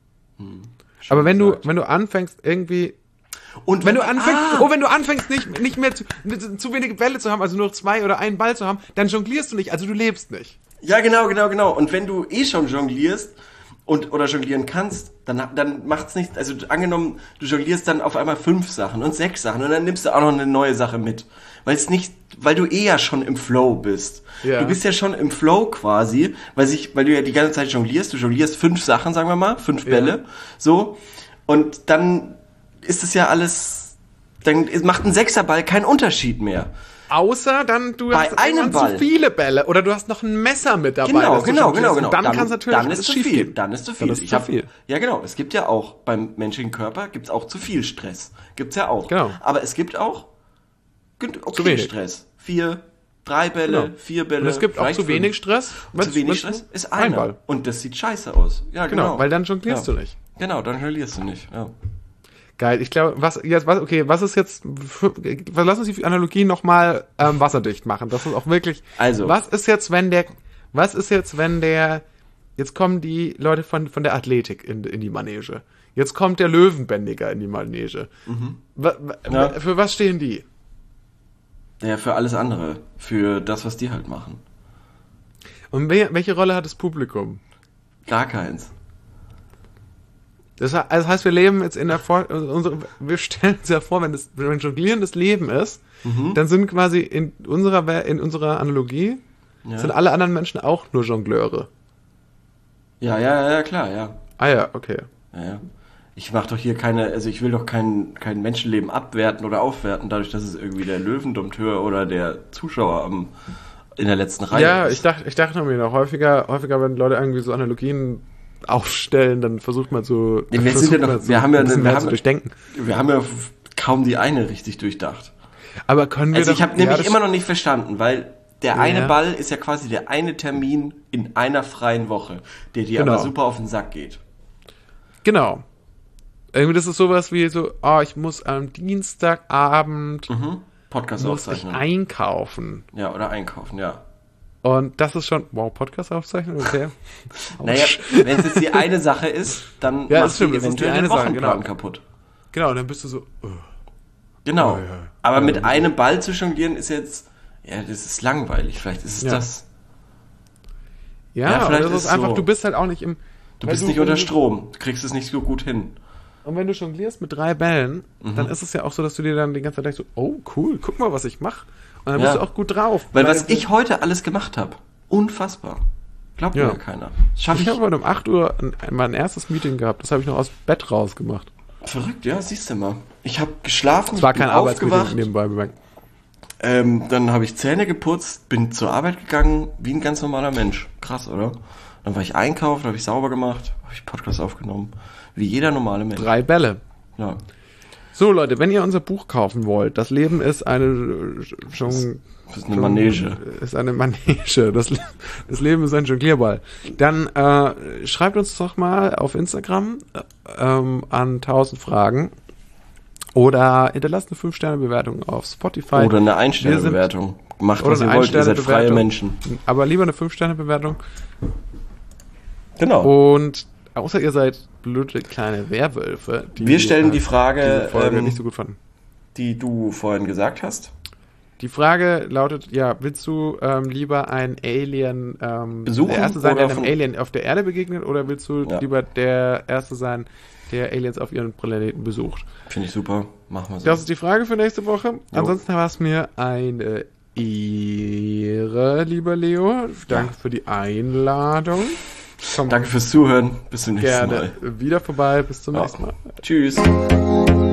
Speaker 1: Aber wenn du,
Speaker 2: gesagt.
Speaker 1: wenn du anfängst, irgendwie,
Speaker 2: Und
Speaker 1: wenn du anfängst,
Speaker 2: ah,
Speaker 1: oh, wenn du anfängst, nicht, nicht mehr zu, zu wenige Bälle zu haben, also nur noch zwei oder einen Ball zu haben, dann jonglierst du nicht, also du lebst nicht.
Speaker 2: Ja, genau, genau, genau. Und wenn du eh schon jonglierst und oder jonglieren kannst, dann dann macht's nichts. Also angenommen, du jonglierst dann auf einmal fünf Sachen und sechs Sachen und dann nimmst du auch noch eine neue Sache mit, weil es nicht, weil du eh ja schon im Flow bist.
Speaker 1: Ja.
Speaker 2: Du bist ja schon im Flow quasi, weil sich, weil du ja die ganze Zeit jonglierst. Du jonglierst fünf Sachen, sagen wir mal, fünf Bälle, so. Und dann ist es ja alles, dann macht ein Sechserball keinen Unterschied mehr.
Speaker 1: Außer dann, du
Speaker 2: Bei
Speaker 1: hast
Speaker 2: einem
Speaker 1: irgendwann
Speaker 2: Ball.
Speaker 1: zu viele Bälle oder du hast noch ein Messer mit dabei.
Speaker 2: Genau,
Speaker 1: das du
Speaker 2: genau,
Speaker 1: jonglierst.
Speaker 2: genau,
Speaker 1: Und
Speaker 2: genau.
Speaker 1: Dann, kann es natürlich
Speaker 2: dann
Speaker 1: alles
Speaker 2: ist zu
Speaker 1: schief
Speaker 2: viel.
Speaker 1: gehen.
Speaker 2: Dann ist zu viel.
Speaker 1: Dann ist
Speaker 2: Ich
Speaker 1: zu
Speaker 2: hab,
Speaker 1: viel.
Speaker 2: Ja, genau. Es gibt ja auch beim menschlichen Körper gibt's auch zu viel Stress. Gibt's ja auch.
Speaker 1: Genau.
Speaker 2: Aber es gibt auch gen- okay
Speaker 1: Zu wenig.
Speaker 2: Stress. Vier, drei Bälle,
Speaker 1: Genau.
Speaker 2: vier Bälle.
Speaker 1: Und es gibt auch
Speaker 2: vielleicht
Speaker 1: zu wenig
Speaker 2: fünf.
Speaker 1: Stress.
Speaker 2: Zu
Speaker 1: wenn's-
Speaker 2: wenig
Speaker 1: wenn's
Speaker 2: Stress
Speaker 1: nur
Speaker 2: ist
Speaker 1: ein
Speaker 2: einer.
Speaker 1: Ball.
Speaker 2: Und das sieht scheiße aus. Ja, genau.
Speaker 1: Genau, weil dann jonglierst
Speaker 2: ja.
Speaker 1: du nicht.
Speaker 2: Genau, dann jonglierst du nicht. Ja.
Speaker 1: Geil, ich glaube, was jetzt, was, okay, was ist jetzt, für, lass uns die Analogie nochmal ähm, wasserdicht machen. Das ist auch wirklich,
Speaker 2: Also.
Speaker 1: was ist jetzt, wenn der, was ist jetzt, wenn der, jetzt kommen die Leute von, von der Athletik in, in die Manege. Jetzt kommt der Löwenbändiger in die Manege. Wa, wa,
Speaker 2: Ja.
Speaker 1: Für was stehen die?
Speaker 2: Ja, für alles andere. Für das, was die halt machen.
Speaker 1: Und wer, welche Rolle hat das Publikum?
Speaker 2: Gar keins.
Speaker 1: Das, he- also das heißt, wir leben jetzt in der Vor unsere, wir stellen uns ja vor, wenn das, wenn Jonglieren das Leben ist, dann sind quasi in unserer Wel- in unserer Analogie
Speaker 2: Ja.
Speaker 1: sind alle anderen Menschen auch nur Jongleure.
Speaker 2: Ja, ja, ja, klar, ja.
Speaker 1: Ah ja, okay.
Speaker 2: Ja, ja. Ich mache doch hier keine, also ich will doch kein, kein Menschenleben abwerten oder aufwerten, dadurch, dass es irgendwie der Löwendompteur oder der Zuschauer am, in der letzten Reihe
Speaker 1: Ja,
Speaker 2: ist.
Speaker 1: ich dachte, ich dachte mir noch häufiger, häufiger, wenn Leute irgendwie so Analogien aufstellen, dann versucht man so,
Speaker 2: Ja, wir
Speaker 1: versucht
Speaker 2: sind ja
Speaker 1: man
Speaker 2: noch-
Speaker 1: so
Speaker 2: wir haben ja
Speaker 1: ein bisschen
Speaker 2: eine- wir
Speaker 1: mehr
Speaker 2: haben-
Speaker 1: zu durchdenken.
Speaker 2: Wir haben ja f- kaum die eine richtig durchdacht.
Speaker 1: Aber können wir
Speaker 2: Also
Speaker 1: doch,
Speaker 2: ich habe
Speaker 1: ja,
Speaker 2: nämlich
Speaker 1: das-
Speaker 2: immer noch nicht verstanden, weil der
Speaker 1: Ja.
Speaker 2: eine Ball ist ja quasi der eine Termin in einer freien Woche, der dir
Speaker 1: Genau.
Speaker 2: aber super auf den Sack geht.
Speaker 1: Genau. Irgendwie das ist sowas wie so, oh, ich muss am Dienstagabend
Speaker 2: Mhm. Podcast
Speaker 1: muss ich
Speaker 2: aufzeichnen.
Speaker 1: einkaufen.
Speaker 2: Ja, oder einkaufen, ja.
Speaker 1: Und das ist schon, wow, Podcast aufzeichnen, okay.
Speaker 2: Naja, wenn es jetzt die eine Sache ist, dann
Speaker 1: Ja,
Speaker 2: machst
Speaker 1: das stimmt,
Speaker 2: du
Speaker 1: das ist die
Speaker 2: eventuell
Speaker 1: eine
Speaker 2: den
Speaker 1: Sache,
Speaker 2: Wochenplan
Speaker 1: genau.
Speaker 2: kaputt.
Speaker 1: Genau, und dann bist du so, oh.
Speaker 2: Genau.
Speaker 1: Ja, ja.
Speaker 2: Aber
Speaker 1: Ja,
Speaker 2: mit
Speaker 1: ja.
Speaker 2: einem Ball zu jonglieren ist jetzt, ja, das ist langweilig. Vielleicht ist es
Speaker 1: Ja.
Speaker 2: das.
Speaker 1: Ja,
Speaker 2: Ja,
Speaker 1: und
Speaker 2: vielleicht
Speaker 1: das ist
Speaker 2: ist
Speaker 1: einfach,
Speaker 2: so.
Speaker 1: du bist halt auch nicht im...
Speaker 2: Du
Speaker 1: weil
Speaker 2: bist nicht unter Strom. Du kriegst es nicht so gut hin.
Speaker 1: Und wenn du jonglierst mit drei Bällen,
Speaker 2: Mhm.
Speaker 1: dann ist es ja auch so, dass du dir dann die ganze Zeit denkst, so, oh cool, guck mal, was ich mache. Und dann
Speaker 2: Ja.
Speaker 1: bist du auch gut drauf.
Speaker 2: Weil was ich heute alles gemacht habe, unfassbar. Glaubt
Speaker 1: Ja.
Speaker 2: mir ja keiner. Schaff
Speaker 1: Ich
Speaker 2: ich.
Speaker 1: habe heute um acht Uhr ein, mein erstes Meeting gehabt, das habe ich noch aus dem Bett rausgemacht.
Speaker 2: Verrückt, ja, siehst du mal. Ich habe geschlafen,
Speaker 1: Es war
Speaker 2: ich bin
Speaker 1: kein Arbeitsmeeting
Speaker 2: aufgewacht,
Speaker 1: nebenbei bemerkt.
Speaker 2: ähm, dann habe ich Zähne geputzt, bin zur Arbeit gegangen, wie ein ganz normaler Mensch. Krass, oder? Dann war ich einkaufen, habe ich sauber gemacht, habe ich Podcast aufgenommen, wie jeder normale Mensch.
Speaker 1: Drei Bälle.
Speaker 2: Ja.
Speaker 1: So Leute, wenn ihr unser Buch kaufen wollt, das Leben ist eine äh, schon
Speaker 2: Das ist eine Manege.
Speaker 1: ist eine Manege. Das, Le- das Leben ist ein Jonglierball. Dann äh, schreibt uns doch mal auf Instagram äh, ähm, an tausend Fragen oder hinterlasst eine fünf Sterne Bewertung auf Spotify.
Speaker 2: Oder eine
Speaker 1: Wir
Speaker 2: Ein-Sterne-Bewertung. Macht,
Speaker 1: Oder
Speaker 2: was ihr
Speaker 1: eine
Speaker 2: wollt, ihr seid freie
Speaker 1: Ein-Sterne-Bewertung.
Speaker 2: Menschen.
Speaker 1: Aber lieber eine fünf Sterne Bewertung.
Speaker 2: Genau.
Speaker 1: Und außer ihr seid blöde kleine Werwölfe, die
Speaker 2: Wir stellen
Speaker 1: äh,
Speaker 2: die Frage,
Speaker 1: diese Folge
Speaker 2: ähm,
Speaker 1: nicht so gut fanden.
Speaker 2: die du vorhin gesagt hast.
Speaker 1: Die Frage lautet, ja, willst du ähm, lieber ein Alien, ähm,
Speaker 2: Besuchen
Speaker 1: der Erste sein, der
Speaker 2: oder
Speaker 1: einem
Speaker 2: von-
Speaker 1: Alien auf der Erde begegnet, oder willst du
Speaker 2: Ja.
Speaker 1: lieber der Erste sein, der Aliens auf ihren Planeten besucht?
Speaker 2: Finde ich super. Machen wir so.
Speaker 1: Das ist die Frage für nächste Woche. Ansonsten war es mir eine Ehre, lieber Leo. Danke
Speaker 2: Ja.
Speaker 1: für die Einladung. Komm
Speaker 2: Danke fürs Zuhören. Bis zum nächsten
Speaker 1: gerne
Speaker 2: Mal.
Speaker 1: wieder vorbei. Bis zum
Speaker 2: Ja.
Speaker 1: nächsten Mal.
Speaker 2: Tschüss.